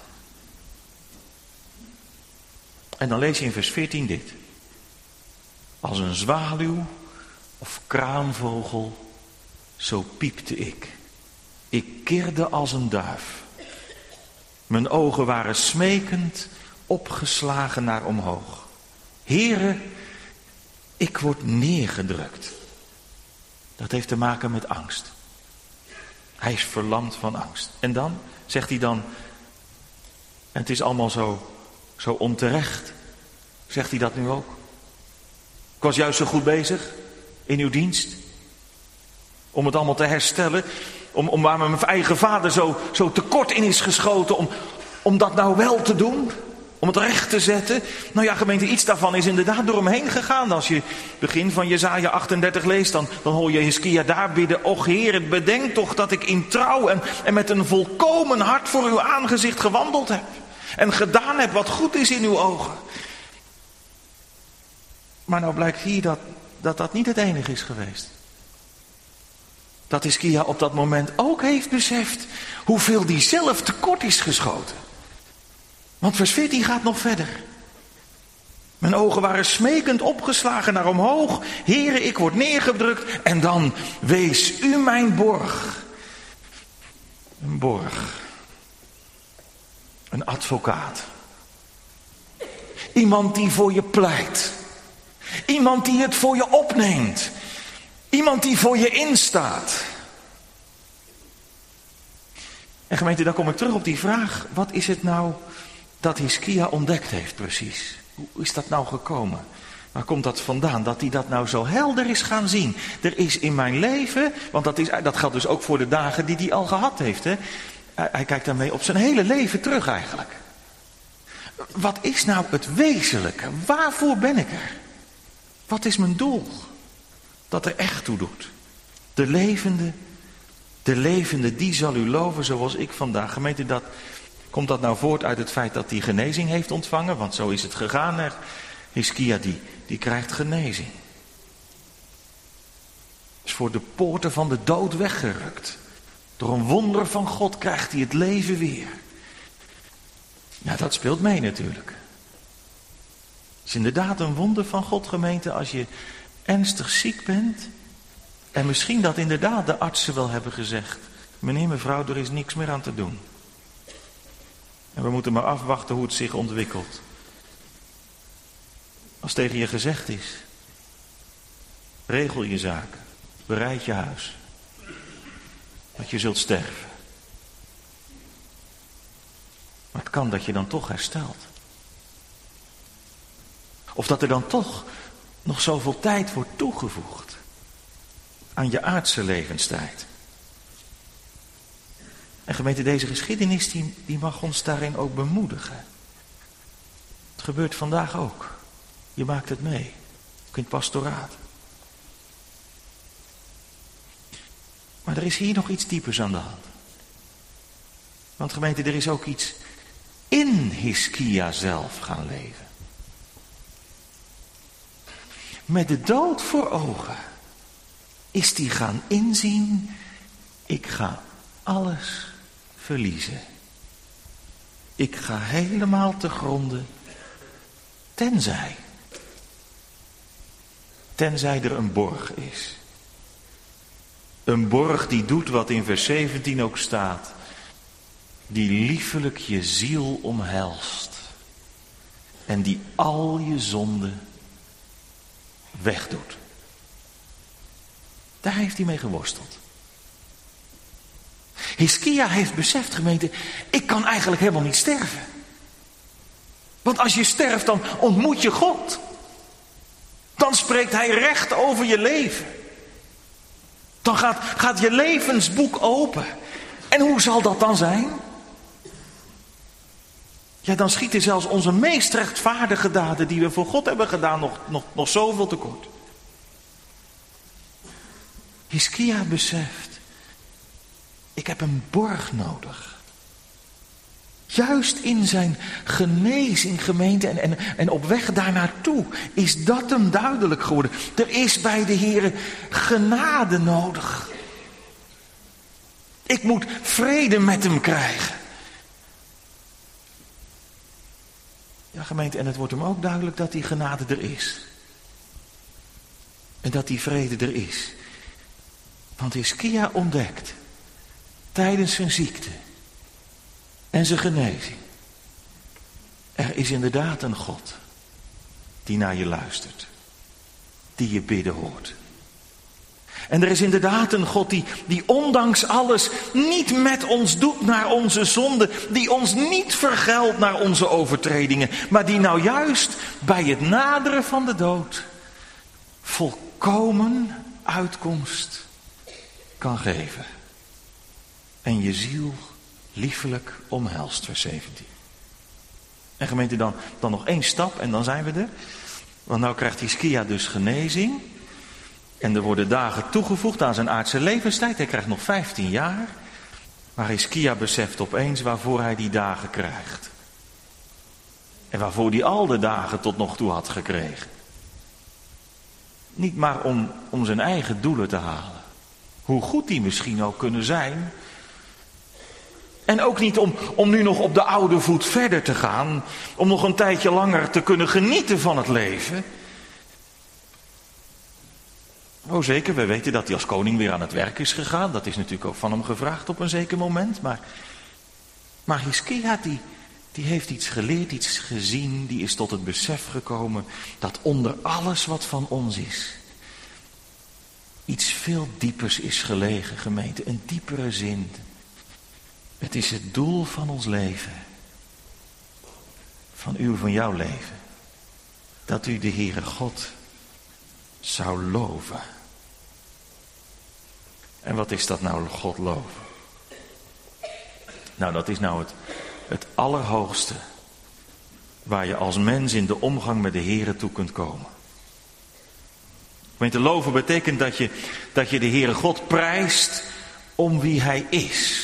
En dan lees je in vers 14 dit. Als een zwaluw of kraanvogel, zo piepte ik. Ik kirde als een duif. Mijn ogen waren smekend, opgeslagen naar omhoog. Heere, ik word neergedrukt. Dat heeft te maken met angst. Hij is verlamd van angst. En dan, zegt hij dan, en het is allemaal zo onterecht. Zegt hij dat nu ook? Ik was juist zo goed bezig in uw dienst. Om het allemaal te herstellen. Om waar mijn eigen vader zo tekort in is geschoten. Om dat nou wel te doen. Om het recht te zetten. Nou ja, gemeente, iets daarvan is inderdaad door hem heen gegaan. Als je het begin van Jesaja 38 leest, dan hoor je Hiskia daar bidden. Och Heer, bedenk toch dat ik in trouw en met een volkomen hart voor uw aangezicht gewandeld heb. En gedaan heb wat goed is in uw ogen. Maar nou blijkt hier dat niet het enige is geweest. Dat Hiskia op dat moment ook heeft beseft hoeveel die zelf tekort is geschoten. Want vers 14 gaat nog verder. Mijn ogen waren smekend opgeslagen naar omhoog. Heere, ik word neergedrukt. En dan, wees u mijn borg. Een borg. Een advocaat. Iemand die voor je pleit. Iemand die het voor je opneemt. Iemand die voor je instaat. En gemeente, dan kom ik terug op die vraag. Wat is het nou dat Hiskia ontdekt heeft precies? Hoe is dat nou gekomen? Waar komt dat vandaan? Dat hij dat nou zo helder is gaan zien. Er is in mijn leven, want dat geldt dus ook voor de dagen die hij al gehad heeft. Hè? Hij kijkt daarmee op zijn hele leven terug eigenlijk. Wat is nou het wezenlijke? Waarvoor ben ik er? Wat is mijn doel? Dat er echt toe doet. De levende, die zal u loven zoals ik vandaag. Gemeente, komt dat nou voort uit het feit dat hij genezing heeft ontvangen? Want zo is het gegaan. Hiskia die krijgt genezing. Is voor de poorten van de dood weggerukt. Door een wonder van God krijgt hij het leven weer. Ja, dat speelt mee natuurlijk. Het is inderdaad een wonder van God, gemeente, als je ernstig ziek bent. En misschien dat inderdaad de artsen wel hebben gezegd. Meneer, mevrouw, er is niks meer aan te doen. En we moeten maar afwachten hoe het zich ontwikkelt. Als tegen je gezegd is. Regel je zaken. Bereid je huis. Dat je zult sterven. Maar het kan dat je dan toch herstelt. Of dat er dan toch nog zoveel tijd wordt toegevoegd. Aan je aardse levenstijd. En gemeente, deze geschiedenis die mag ons daarin ook bemoedigen. Het gebeurt vandaag ook. Je maakt het mee. Ook in het pastoraat. Maar er is hier nog iets diepers aan de hand. Want gemeente, er is ook iets in Hiskia zelf gaan leven. Met de dood voor ogen is die gaan inzien, ik ga alles verliezen. Ik ga helemaal te gronde, tenzij er een borg is. Een borg die doet wat in vers 17 ook staat. die liefelijk je ziel omhelst en die al je zonden wegdoet. Daar heeft hij mee geworsteld. Hiskia heeft beseft, gemeente, ik kan eigenlijk helemaal niet sterven. Want als je sterft, dan ontmoet je God. Dan spreekt hij recht over je leven. Dan gaat je levensboek open. En hoe zal dat dan zijn? Ja, dan schieten zelfs onze meest rechtvaardige daden die we voor God hebben gedaan nog zoveel tekort. Hiskia beseft, ik heb een borg nodig. Juist in zijn genezing, gemeente, en op weg daarnaartoe is dat hem duidelijk geworden. Er is bij de Heere genade nodig. Ik moet vrede met hem krijgen. Ja, gemeente, en het wordt hem ook duidelijk dat die genade er is. En dat die vrede er is. Want Hiskia ontdekt tijdens zijn ziekte en zijn genezing, er is inderdaad een God die naar je luistert, die je bidden hoort. En er is inderdaad een God die ondanks alles niet met ons doet naar onze zonde, die ons niet vergeldt naar onze overtredingen, maar die nou juist bij het naderen van de dood volkomen uitkomst kan geven. En je ziel liefelijk omhelst, vers 17. En gemeente, dan nog 1 stap en dan zijn we er. Want nou krijgt Hiskia dus genezing. En er worden dagen toegevoegd aan zijn aardse levenstijd. Hij krijgt nog 15 jaar. Maar Hiskia beseft opeens waarvoor hij die dagen krijgt. En waarvoor hij al de dagen tot nog toe had gekregen. Niet maar om zijn eigen doelen te halen. Hoe goed die misschien ook kunnen zijn. En ook niet om nu nog op de oude voet verder te gaan. Om nog een tijdje langer te kunnen genieten van het leven. Oh zeker, we weten dat hij als koning weer aan het werk is gegaan. Dat is natuurlijk ook van hem gevraagd op een zeker moment. Maar Hiskia die heeft iets geleerd, iets gezien. Die is tot het besef gekomen dat onder alles wat van ons is, iets veel diepers is gelegen, gemeente. Een diepere zin. Het is het doel van ons leven. Van jouw leven. Dat u de Heere God zou loven. En wat is dat nou, God loven? Nou, dat is nou het allerhoogste waar je als mens in de omgang met de Heere toe kunt komen. Te loven betekent dat je de Heere God prijst om wie hij is.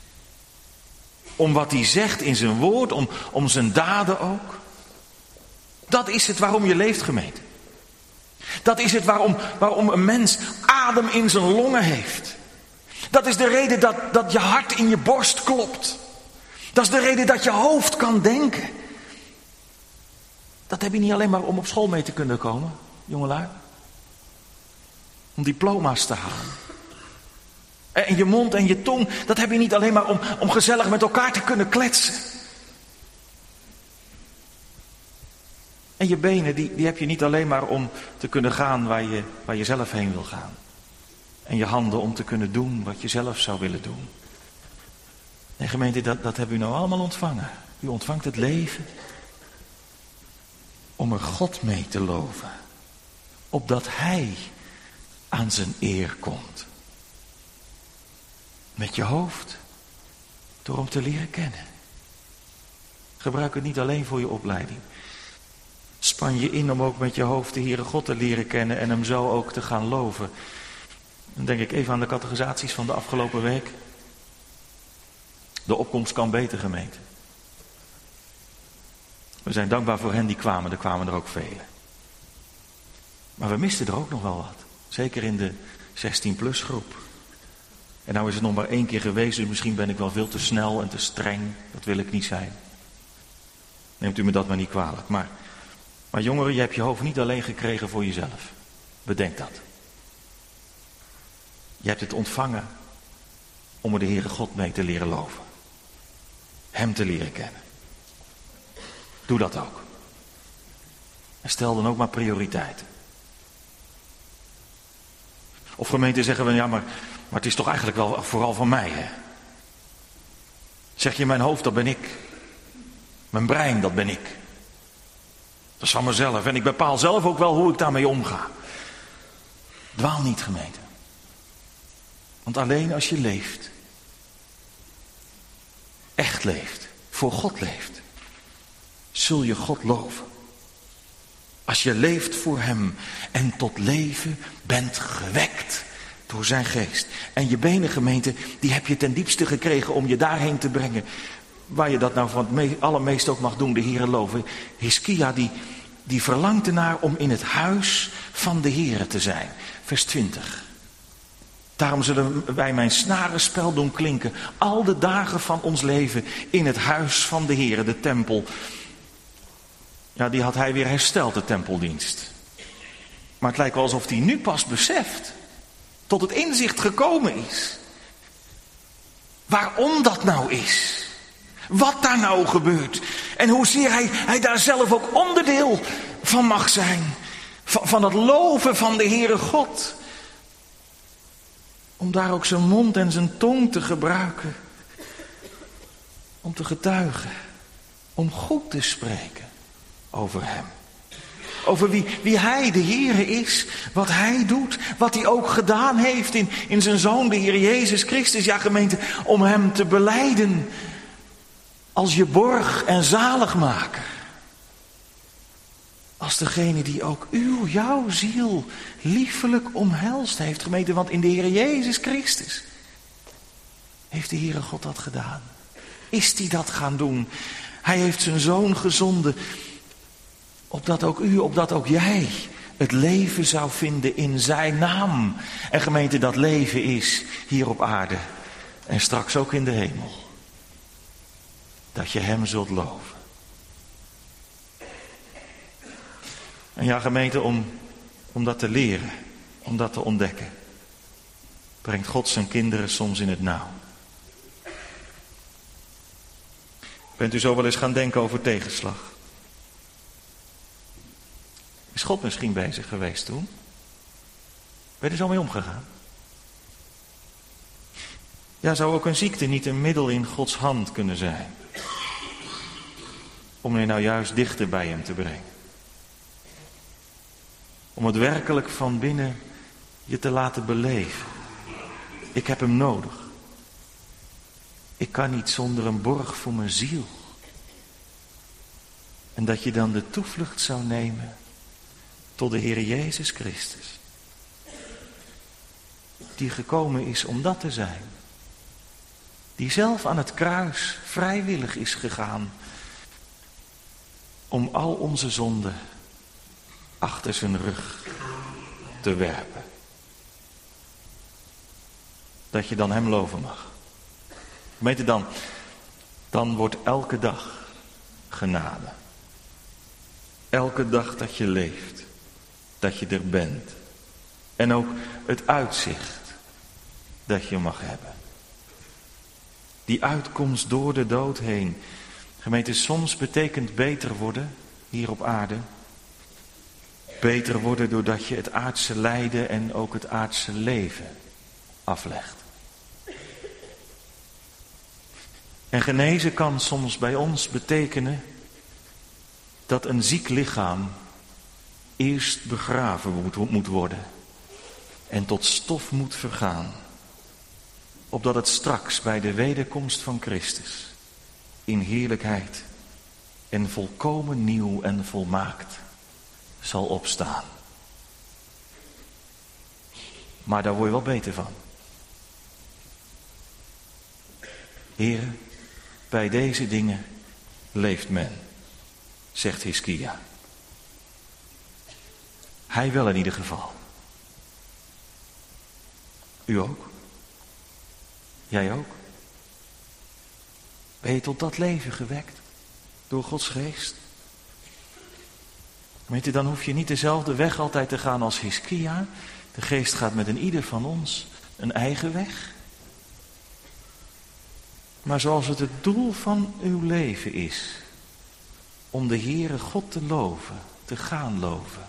Om wat hij zegt in zijn woord, om zijn daden ook. Dat is het waarom je leeft, gemeente. Dat is het waarom een mens adem in zijn longen heeft. Dat is de reden dat je hart in je borst klopt. Dat is de reden dat je hoofd kan denken. Dat heb je niet alleen maar om op school mee te kunnen komen, jongelui. Om diploma's te halen. En je mond en je tong, dat heb je niet alleen maar om gezellig met elkaar te kunnen kletsen. En je benen, die heb je niet alleen maar om te kunnen gaan waar je zelf heen wil gaan. En je handen om te kunnen doen wat je zelf zou willen doen. Nee, gemeente, dat hebben u nou allemaal ontvangen. U ontvangt het leven om er God mee te loven. Opdat hij aan zijn eer komt. Met je hoofd. Door hem te leren kennen. Gebruik het niet alleen voor je opleiding. Span je in om ook met je hoofd de Heere God te leren kennen en hem zo ook te gaan loven. Dan denk ik even aan de catechisaties van de afgelopen week. De opkomst kan beter, gemeente. We zijn dankbaar voor hen die kwamen, er kwamen er ook velen. Maar we misten er ook nog wel wat. Zeker in de 16+ groep. En nou is het nog maar 1 keer geweest, dus misschien ben ik wel veel te snel en te streng. Dat wil ik niet zijn. Neemt u me dat maar niet kwalijk. Maar jongeren, je hebt je hoofd niet alleen gekregen voor jezelf. Bedenk dat. Je hebt het ontvangen om er de Heere God mee te leren loven. hem te leren kennen. Doe dat ook. En stel dan ook maar prioriteiten. Of gemeente zeggen we, ja, maar het is toch eigenlijk wel vooral van mij, hè? Zeg je, mijn hoofd, dat ben ik. Mijn brein, dat ben ik. Dat is van mezelf. En ik bepaal zelf ook wel hoe ik daarmee omga. Dwaal niet, gemeente. Want alleen als je leeft, echt leeft, voor God leeft, zul je God loven. Als je leeft voor hem en tot leven bent gewekt door zijn geest. En je benen, gemeente, die heb je ten diepste gekregen om je daarheen te brengen. Waar je dat nou van het allermeest ook mag doen, de Heere loven. Hiskia die verlangt ernaar om in het huis van de Heere te zijn. Vers 20. Daarom zullen wij mijn snarenspel doen klinken. Al de dagen van ons leven in het huis van de Heere, de tempel. Ja, die had hij weer hersteld, de tempeldienst. Maar het lijkt wel alsof hij nu pas beseft. Tot het inzicht gekomen is. Waarom dat nou is. Wat daar nou gebeurt. En hoezeer hij daar zelf ook onderdeel van mag zijn. Van het loven van de Heere God. Om daar ook zijn mond en zijn tong te gebruiken. Om te getuigen. Om goed te spreken over hem. Over wie hij, de Heere, is. Wat hij doet. Wat hij ook gedaan heeft in zijn Zoon, de Heer Jezus Christus. Ja, gemeente, om hem te belijden. Als je borg en zaligmaker. Als degene die ook jouw ziel liefelijk omhelst heeft, gemeente. Want in de Heer Jezus Christus heeft de Heere God dat gedaan. Is hij dat gaan doen? Hij heeft zijn Zoon gezonden. Opdat ook u, opdat ook jij het leven zou vinden in zijn naam. En gemeente, dat leven is hier op aarde. En straks ook in de hemel. Dat je hem zult loven. En ja, gemeente, om dat te leren, om dat te ontdekken, brengt God zijn kinderen soms in het nauw. Bent u zo wel eens gaan denken over tegenslag? Is God misschien bezig geweest toen? Ben je er zo mee omgegaan? Ja, zou ook een ziekte niet een middel in Gods hand kunnen zijn? Om je nou juist dichter bij hem te brengen. Om het werkelijk van binnen je te laten beleven. Ik heb hem nodig. Ik kan niet zonder een borg voor mijn ziel. En dat je dan de toevlucht zou nemen tot de Heer Jezus Christus. Die gekomen is om dat te zijn. Die zelf aan het kruis vrijwillig is gegaan. Om al onze zonden achter zijn rug te werpen. Dat je dan hem loven mag. Gemeente, dan wordt elke dag genade. Elke dag dat je leeft. Dat je er bent. En ook het uitzicht dat je mag hebben. Die uitkomst door de dood heen. Gemeente, soms betekent beter worden hier op aarde. Beter worden doordat je het aardse lijden en ook het aardse leven aflegt. En genezen kan soms bij ons betekenen dat een ziek lichaam eerst begraven moet worden en tot stof moet vergaan, opdat het straks bij de wederkomst van Christus in heerlijkheid en volkomen nieuw en volmaakt zal opstaan. Maar daar word je wel beter van. Heere, bij deze dingen leeft men, zegt Hiskia. Hij wel in ieder geval. U ook? Jij ook? Ben je tot dat leven gewekt door Gods geest? Weet je, dan hoef je niet dezelfde weg altijd te gaan als Hiskia. De geest gaat met een ieder van ons een eigen weg. maar zoals het doel van uw leven is. Om de Heere God te loven, te gaan loven.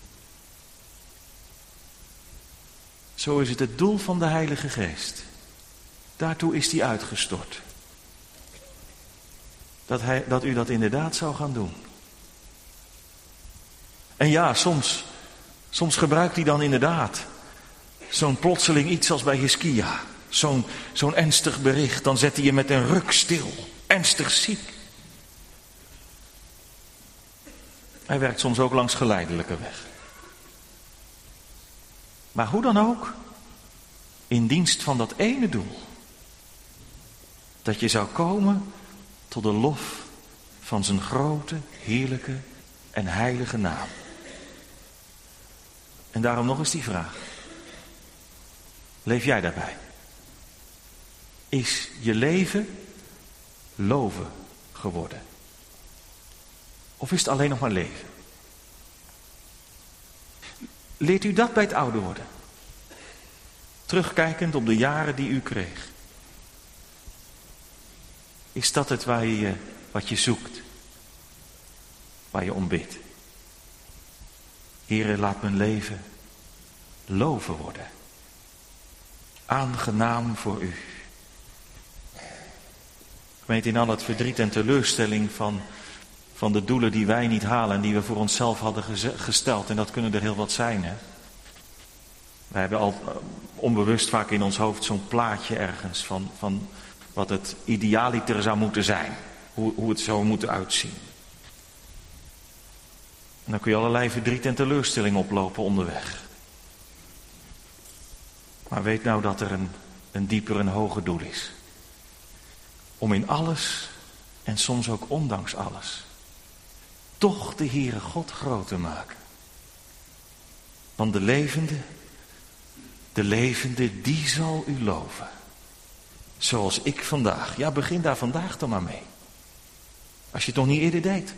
Zo is het doel van de Heilige Geest. Daartoe is die uitgestort. Dat u dat inderdaad zou gaan doen. En ja, soms gebruikt hij dan inderdaad zo'n plotseling iets als bij Hiskia. Zo'n ernstig bericht. Dan zet hij je met een ruk stil. Ernstig ziek. Hij werkt soms ook langs geleidelijke weg. Maar hoe dan ook, in dienst van dat ene doel. Dat je zou komen tot de lof van zijn grote, heerlijke en heilige naam. En daarom nog eens die vraag. Leef jij daarbij? Is je leven loven geworden? Of is het alleen nog maar leven? Leert u dat bij het ouder worden? Terugkijkend op de jaren die u kreeg. Is dat het wat je zoekt? Waar je om bidt? Heere, laat mijn leven loven worden. Aangenaam voor u. Gemeente, in al het verdriet en teleurstelling van de doelen die wij niet halen en die we voor onszelf hadden gesteld. En dat kunnen er heel wat zijn, hè. Wij hebben al onbewust vaak in ons hoofd zo'n plaatje ergens van wat het idealiter zou moeten zijn. Hoe het zou moeten uitzien. En dan kun je allerlei verdriet en teleurstelling oplopen onderweg. Maar weet nou dat er een dieper en hoger doel is. Om in alles, en soms ook ondanks alles, toch de Heere God groot te maken. Want de levende, die zal u loven. Zoals ik vandaag. Ja, begin daar vandaag dan maar mee. Als je het nog niet eerder deed.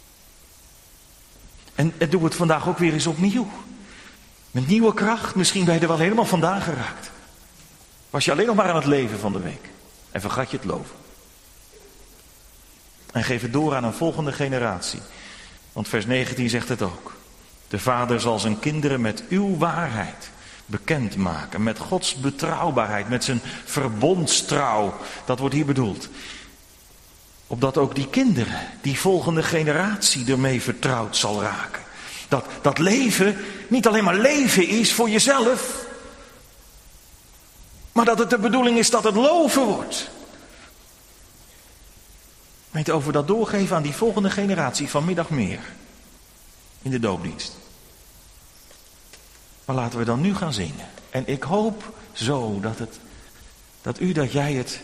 En doe het vandaag ook weer eens opnieuw. Met nieuwe kracht. Misschien ben je er wel helemaal vandaan geraakt. Was je alleen nog maar aan het leven van de week. En vergat je het loven. En geef het door aan een volgende generatie. Want vers 19 zegt het ook. De Vader zal zijn kinderen met uw waarheid bekendmaken. Met Gods betrouwbaarheid. Met zijn verbondstrouw. Dat wordt hier bedoeld. Opdat ook die kinderen, die volgende generatie ermee vertrouwd zal raken. Dat leven niet alleen maar leven is voor jezelf. Maar dat het de bedoeling is dat het loven wordt. Weet je, over dat doorgeven aan die volgende generatie vanmiddag meer. In de doopdienst. Maar laten we dan nu gaan zingen. En ik hoop zo dat jij het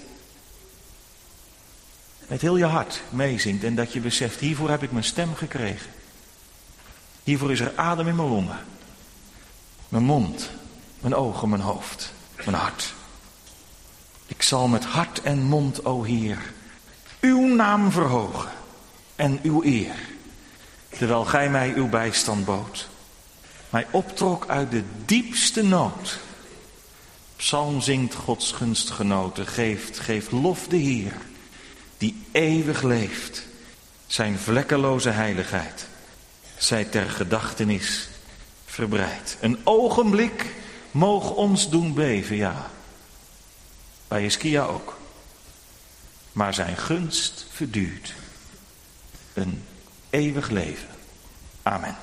met heel je hart meezingt. En dat je beseft, hiervoor heb ik mijn stem gekregen. Hiervoor is er adem in mijn longen. Mijn mond, mijn ogen, mijn hoofd, mijn hart. Ik zal met hart en mond, o Heer, uw naam verhogen en uw eer. Terwijl gij mij uw bijstand bood. Mij optrok uit de diepste nood. Psalm zingt Gods gunstgenoten. Geeft lof de Heer, die eeuwig leeft. Zijn vlekkeloze heiligheid zij ter gedachtenis verbreidt. Een ogenblik moog ons doen beven, ja. Bij Hiskia ook. Maar zijn gunst verduurt een eeuwig leven. Amen.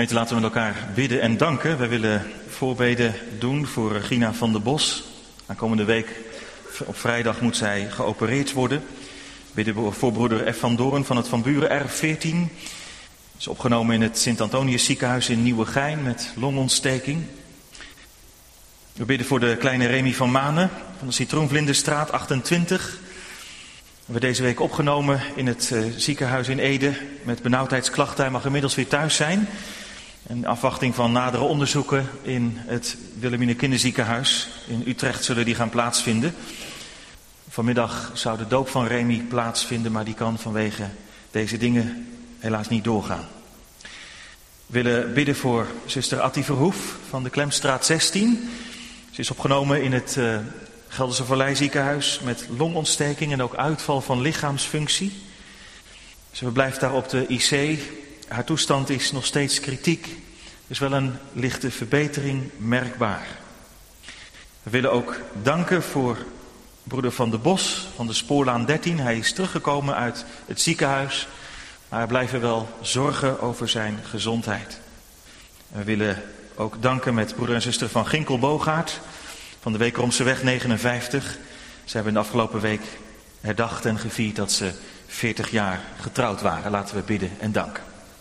Gemeente, laten we met elkaar bidden en danken. Wij willen voorbeden doen voor Regina van der Bos. Aankomende week op vrijdag moet zij geopereerd worden. Bidden voor broeder F. van Doorn van het Van Buren R14. Is opgenomen in het Sint-Antonius ziekenhuis in Nieuwegein met longontsteking. We bidden voor de kleine Remy van Manen van de Citroenvlinderstraat 28. We hebben deze week opgenomen in het ziekenhuis in Ede met benauwdheidsklachten. Hij mag inmiddels weer thuis zijn. In afwachting van nadere onderzoeken in het Wilhelmine Kinderziekenhuis in Utrecht zullen die gaan plaatsvinden. Vanmiddag zou de doop van Remy plaatsvinden, maar die kan vanwege deze dingen helaas niet doorgaan. We willen bidden voor zuster Attie Verhoef van de Klemstraat 16. Ze is opgenomen in het Gelderse Vallei ziekenhuis met longontsteking en ook uitval van lichaamsfunctie. Ze blijft daar op de IC. Haar toestand is nog steeds kritiek. Er is wel een lichte verbetering merkbaar. We willen ook danken voor broeder Van der Bos van de Spoorlaan 13. Hij is teruggekomen uit het ziekenhuis. Maar we blijven wel zorgen over zijn gezondheid. En we willen ook danken met broeder en zuster van Ginkel Bogaert van de Wekeromseweg 59. Ze hebben de afgelopen week herdacht en gevierd dat ze 40 jaar getrouwd waren. Laten we bidden en danken.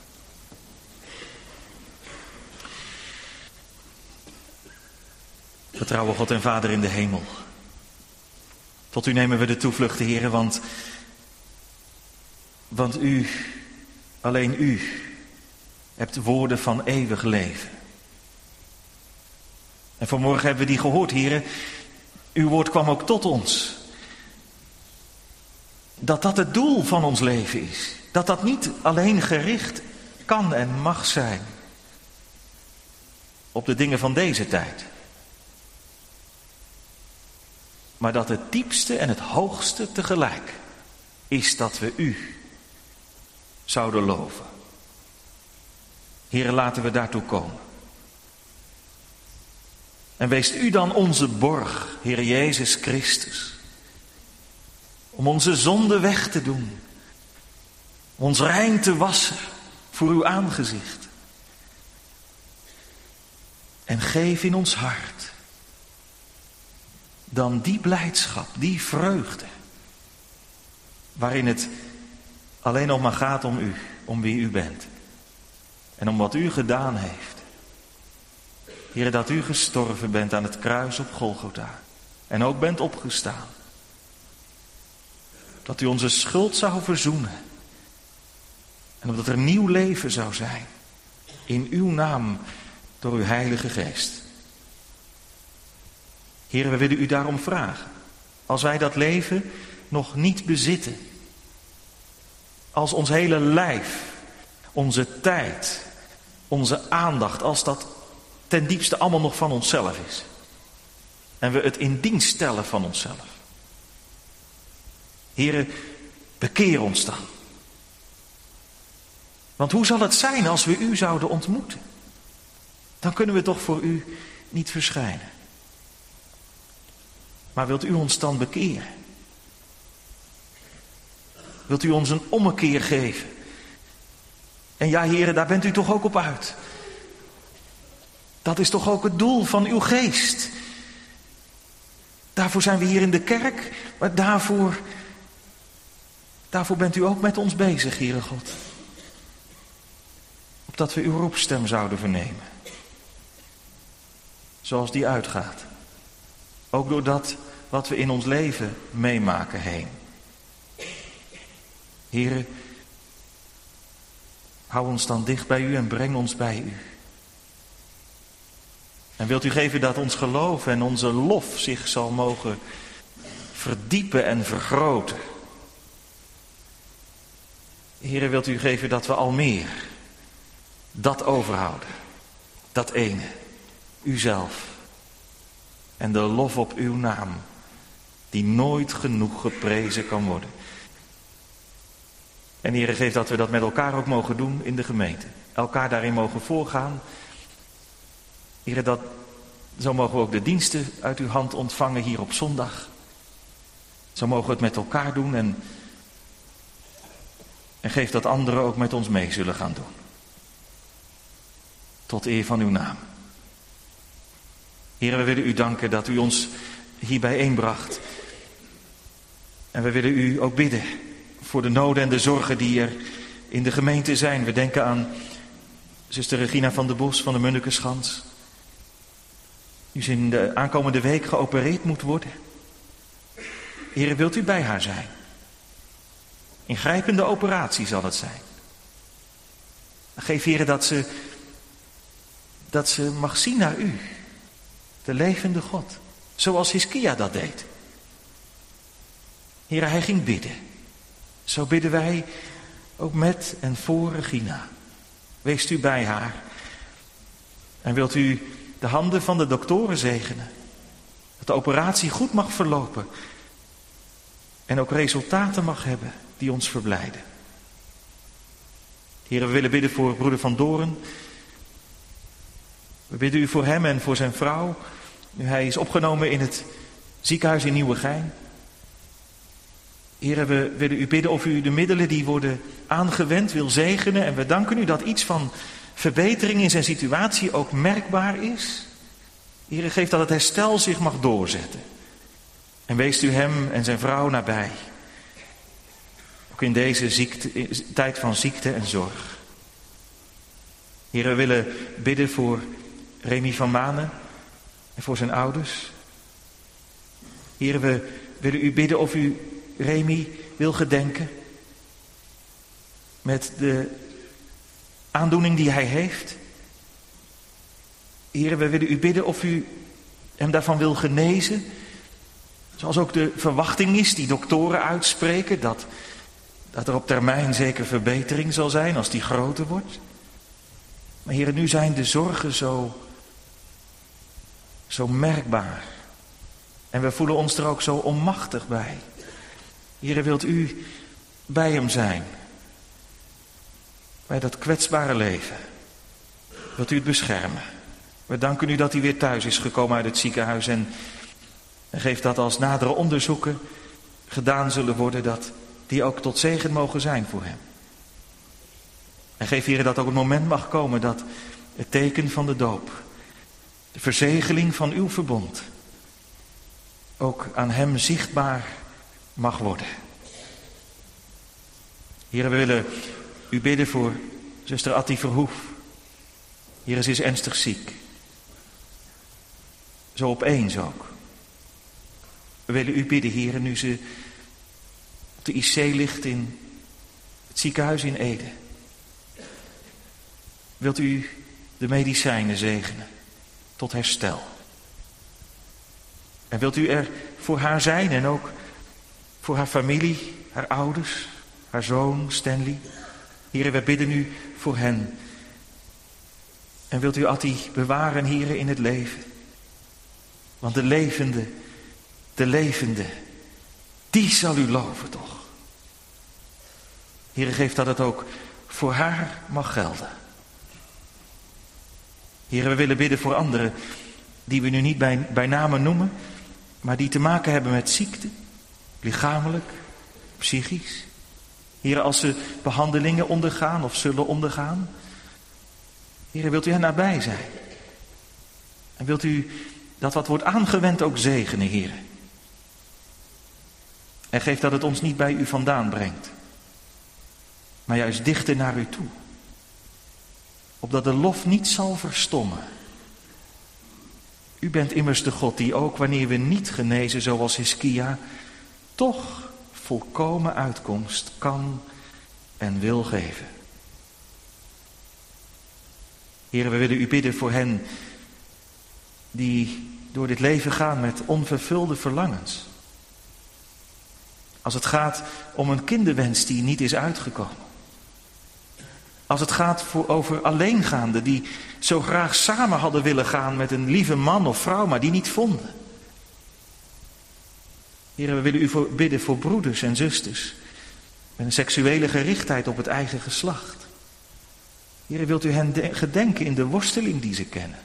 Vertrouwen God en Vader in de hemel. Tot u nemen we de toevlucht, Heere, want u, alleen u, hebt woorden van eeuwig leven. En vanmorgen hebben we die gehoord, Heere. Uw woord kwam ook tot ons. Dat het doel van ons leven is. Dat niet alleen gericht kan en mag zijn op de dingen van deze tijd. Maar dat het diepste en het hoogste tegelijk is dat we u zouden loven. Heere, laten we daartoe komen. En wees u dan onze borg, Heere Jezus Christus. Om onze zonde weg te doen. Ons rein te wassen voor uw aangezicht. En geef in ons hart dan die blijdschap, die vreugde. Waarin het alleen nog maar gaat om u, om wie u bent. En om wat u gedaan heeft. Heere, dat u gestorven bent aan het kruis op Golgotha. En ook bent opgestaan. Dat u onze schuld zou verzoenen. En omdat er nieuw leven zou zijn. In uw naam, door uw Heilige Geest. Heere, we willen u daarom vragen. Als wij dat leven nog niet bezitten. Als ons hele lijf, onze tijd, onze aandacht, als dat ten diepste allemaal nog van onszelf is. En we het in dienst stellen van onszelf. Heere, bekeer ons dan. Want hoe zal het zijn als we u zouden ontmoeten? Dan kunnen we toch voor u niet verschijnen. Maar wilt u ons dan bekeren? Wilt u ons een ommekeer geven? En ja, Heere, daar bent u toch ook op uit. Dat is toch ook het doel van uw geest. Daarvoor zijn we hier in de kerk, maar daarvoor bent u ook met ons bezig, Heere God. Opdat we uw roepstem zouden vernemen. Zoals die uitgaat. Ook door dat wat we in ons leven meemaken heen. Heere, hou ons dan dicht bij u en breng ons bij u. En wilt u geven dat ons geloof en onze lof zich zal mogen verdiepen en vergroten. Heere, wilt u geven dat we al meer dat overhouden. Dat ene, uzelf. En de lof op uw naam, die nooit genoeg geprezen kan worden. En Heere, geef dat we dat met elkaar ook mogen doen in de gemeente. Elkaar daarin mogen voorgaan. Heere, zo mogen we ook de diensten uit uw hand ontvangen hier op zondag. Zo mogen we het met elkaar doen en geef dat anderen ook met ons mee zullen gaan doen. tot eer van uw naam. Heer, we willen u danken dat u ons hier bijeenbracht. En we willen u ook bidden voor de noden en de zorgen die er in de gemeente zijn. We denken aan zuster Regina van der Bos van de Munnekenschans. Die in de aankomende week geopereerd moet worden. Heer, wilt u bij haar zijn? Ingrijpende operatie zal het zijn. Geef, Heer, dat ze mag zien naar u. De levende God. Zoals Hiskia dat deed. Heer, hij ging bidden. Zo bidden wij ook met en voor Regina. Weest u bij haar. En wilt u de handen van de doktoren zegenen. Dat de operatie goed mag verlopen. En ook resultaten mag hebben die ons verblijden. Heer, we willen bidden voor broeder Van Doren. We bidden u voor hem en voor zijn vrouw. Nu hij is opgenomen in het ziekenhuis in Nieuwegein. Heer, we willen u bidden of u de middelen die worden aangewend wil zegenen. En we danken u dat iets van verbetering in zijn situatie ook merkbaar is. Heer, geef dat het herstel zich mag doorzetten. En wees u hem en zijn vrouw nabij. Ook in deze tijd van ziekte en zorg. Heer, we willen bidden voor Remy van Manen en voor zijn ouders. Heer, we willen u bidden of u Remy wil gedenken met de aandoening die hij heeft. Heer, we willen u bidden of u hem daarvan wil genezen. Zoals ook de verwachting is die doktoren uitspreken, dat er op termijn zeker verbetering zal zijn als die groter wordt. Maar Heer, nu zijn de zorgen zo merkbaar. En we voelen ons er ook zo onmachtig bij. Heer, wilt u bij hem zijn? Bij dat kwetsbare leven. Wilt u het beschermen? We danken u dat hij weer thuis is gekomen uit het ziekenhuis. En geef dat als nadere onderzoeken gedaan zullen worden, dat die ook tot zegen mogen zijn voor hem. En geef, Heer, dat ook het moment mag komen dat het teken van de doop, de verzegeling van uw verbond, ook aan hem zichtbaar mag worden. Heer, we willen u bidden voor zuster Attie Verhoef. Heer, ze is ernstig ziek. Zo opeens ook. We willen u bidden, Heer, nu ze op de IC ligt in het ziekenhuis in Ede. Wilt u de medicijnen zegenen tot herstel? En wilt u er voor haar zijn en ook voor haar familie, haar ouders, haar zoon Stanley? Heer, wij bidden u voor hen. En wilt u Attie bewaren, Heer, in het leven? Want de levende, die zal u loven toch? Heer, geef dat het ook voor haar mag gelden. Heer, we willen bidden voor anderen die we nu niet bij name noemen, maar die te maken hebben met ziekte, lichamelijk, psychisch. Heer, als ze behandelingen ondergaan of zullen ondergaan. Heer, wilt u hen nabij zijn? En wilt u dat wat wordt aangewend ook zegenen, Heer? En geef dat het ons niet bij u vandaan brengt, maar juist dichter naar u toe. Opdat de lof niet zal verstommen. U bent immers de God die ook wanneer we niet genezen zoals Hiskia, toch volkomen uitkomst kan en wil geven. Heer, we willen u bidden voor hen die door dit leven gaan met onvervulde verlangens. Als het gaat om een kinderwens die niet is uitgekomen. Als het gaat over alleengaanden die zo graag samen hadden willen gaan met een lieve man of vrouw, maar die niet vonden. Heer, we willen u bidden voor broeders en zusters met een seksuele gerichtheid op het eigen geslacht. Heer, wilt u hen gedenken in de worsteling die ze kennen.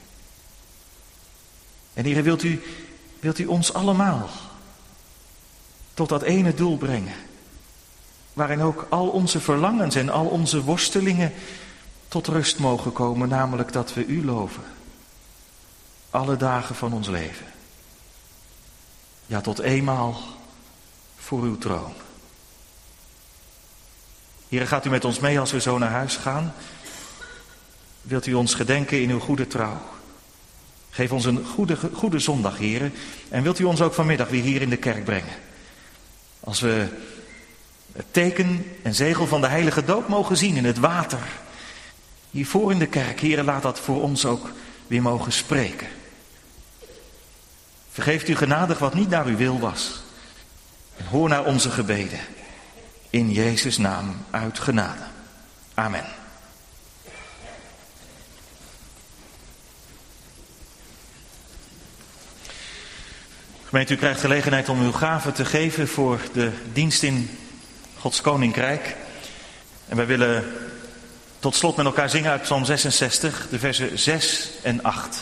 En Heer, wilt u ons allemaal tot dat ene doel brengen, waarin ook al onze verlangens en al onze worstelingen tot rust mogen komen, namelijk dat we u loven. Alle dagen van ons leven. Ja, tot eenmaal voor uw troon. Heere, gaat u met ons mee als we zo naar huis gaan? Wilt u ons gedenken in uw goede trouw? Geef ons een goede zondag, Heere. En wilt u ons ook vanmiddag weer hier in de kerk brengen? Als we het teken en zegel van de heilige doop mogen zien in het water. Hiervoor in de kerk, Heere, laat dat voor ons ook weer mogen spreken. Vergeeft u genadig wat niet naar uw wil was. En hoor naar onze gebeden. In Jezus' naam uit genade. Amen. Gemeente, u krijgt gelegenheid om uw gaven te geven voor de dienst in Gods Koninkrijk. En wij willen tot slot met elkaar zingen uit Psalm 66, de versen 6 en 8.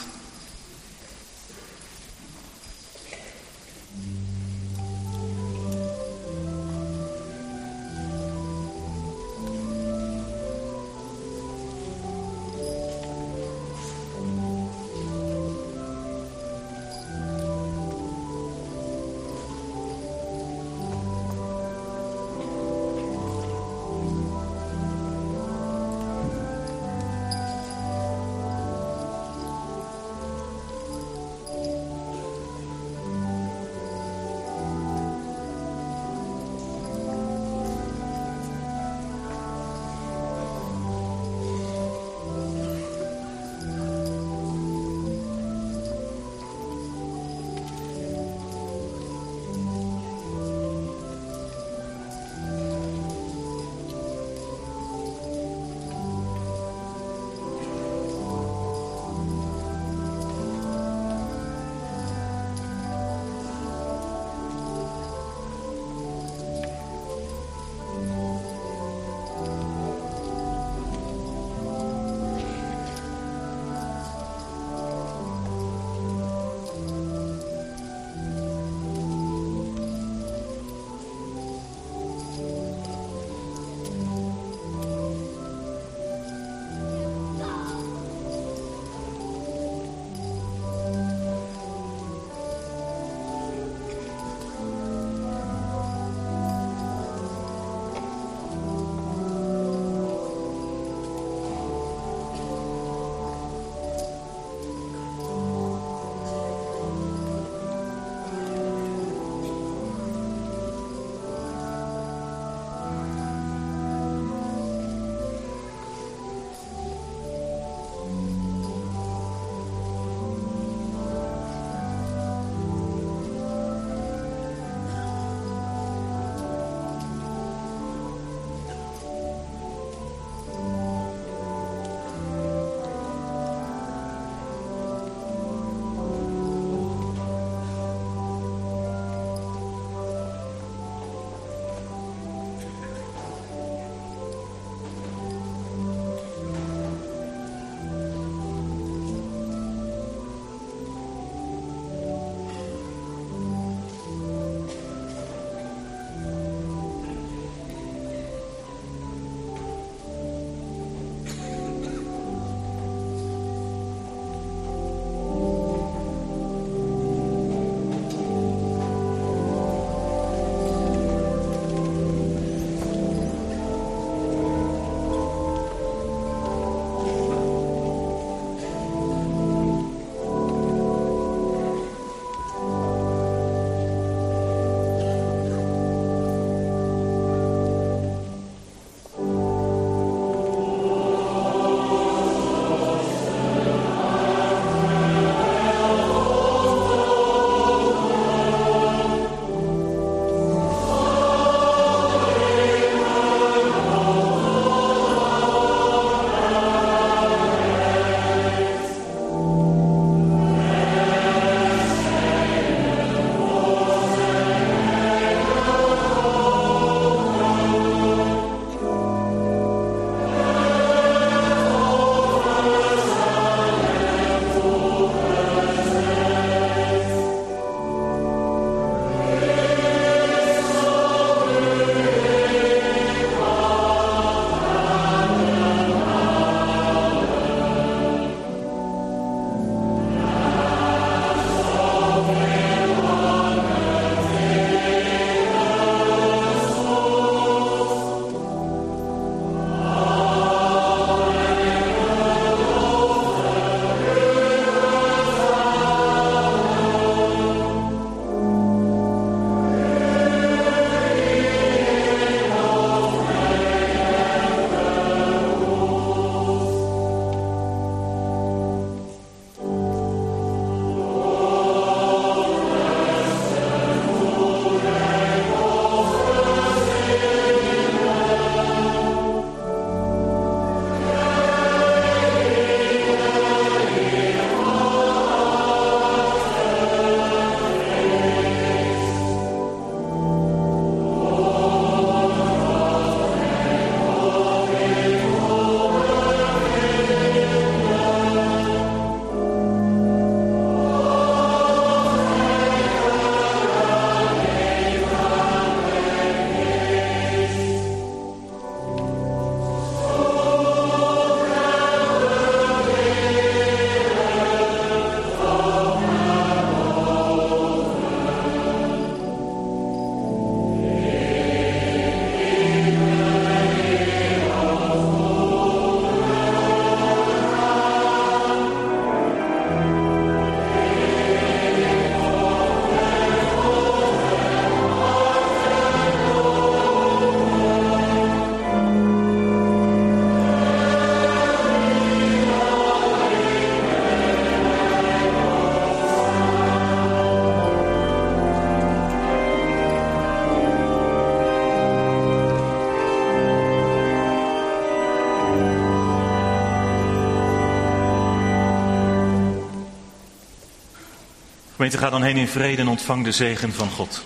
Gemeente, ga dan heen in vrede en ontvang de zegen van God.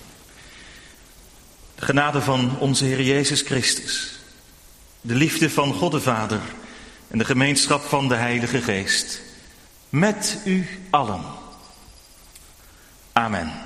De genade van onze Heer Jezus Christus, de liefde van God de Vader en de gemeenschap van de Heilige Geest, met u allen. Amen.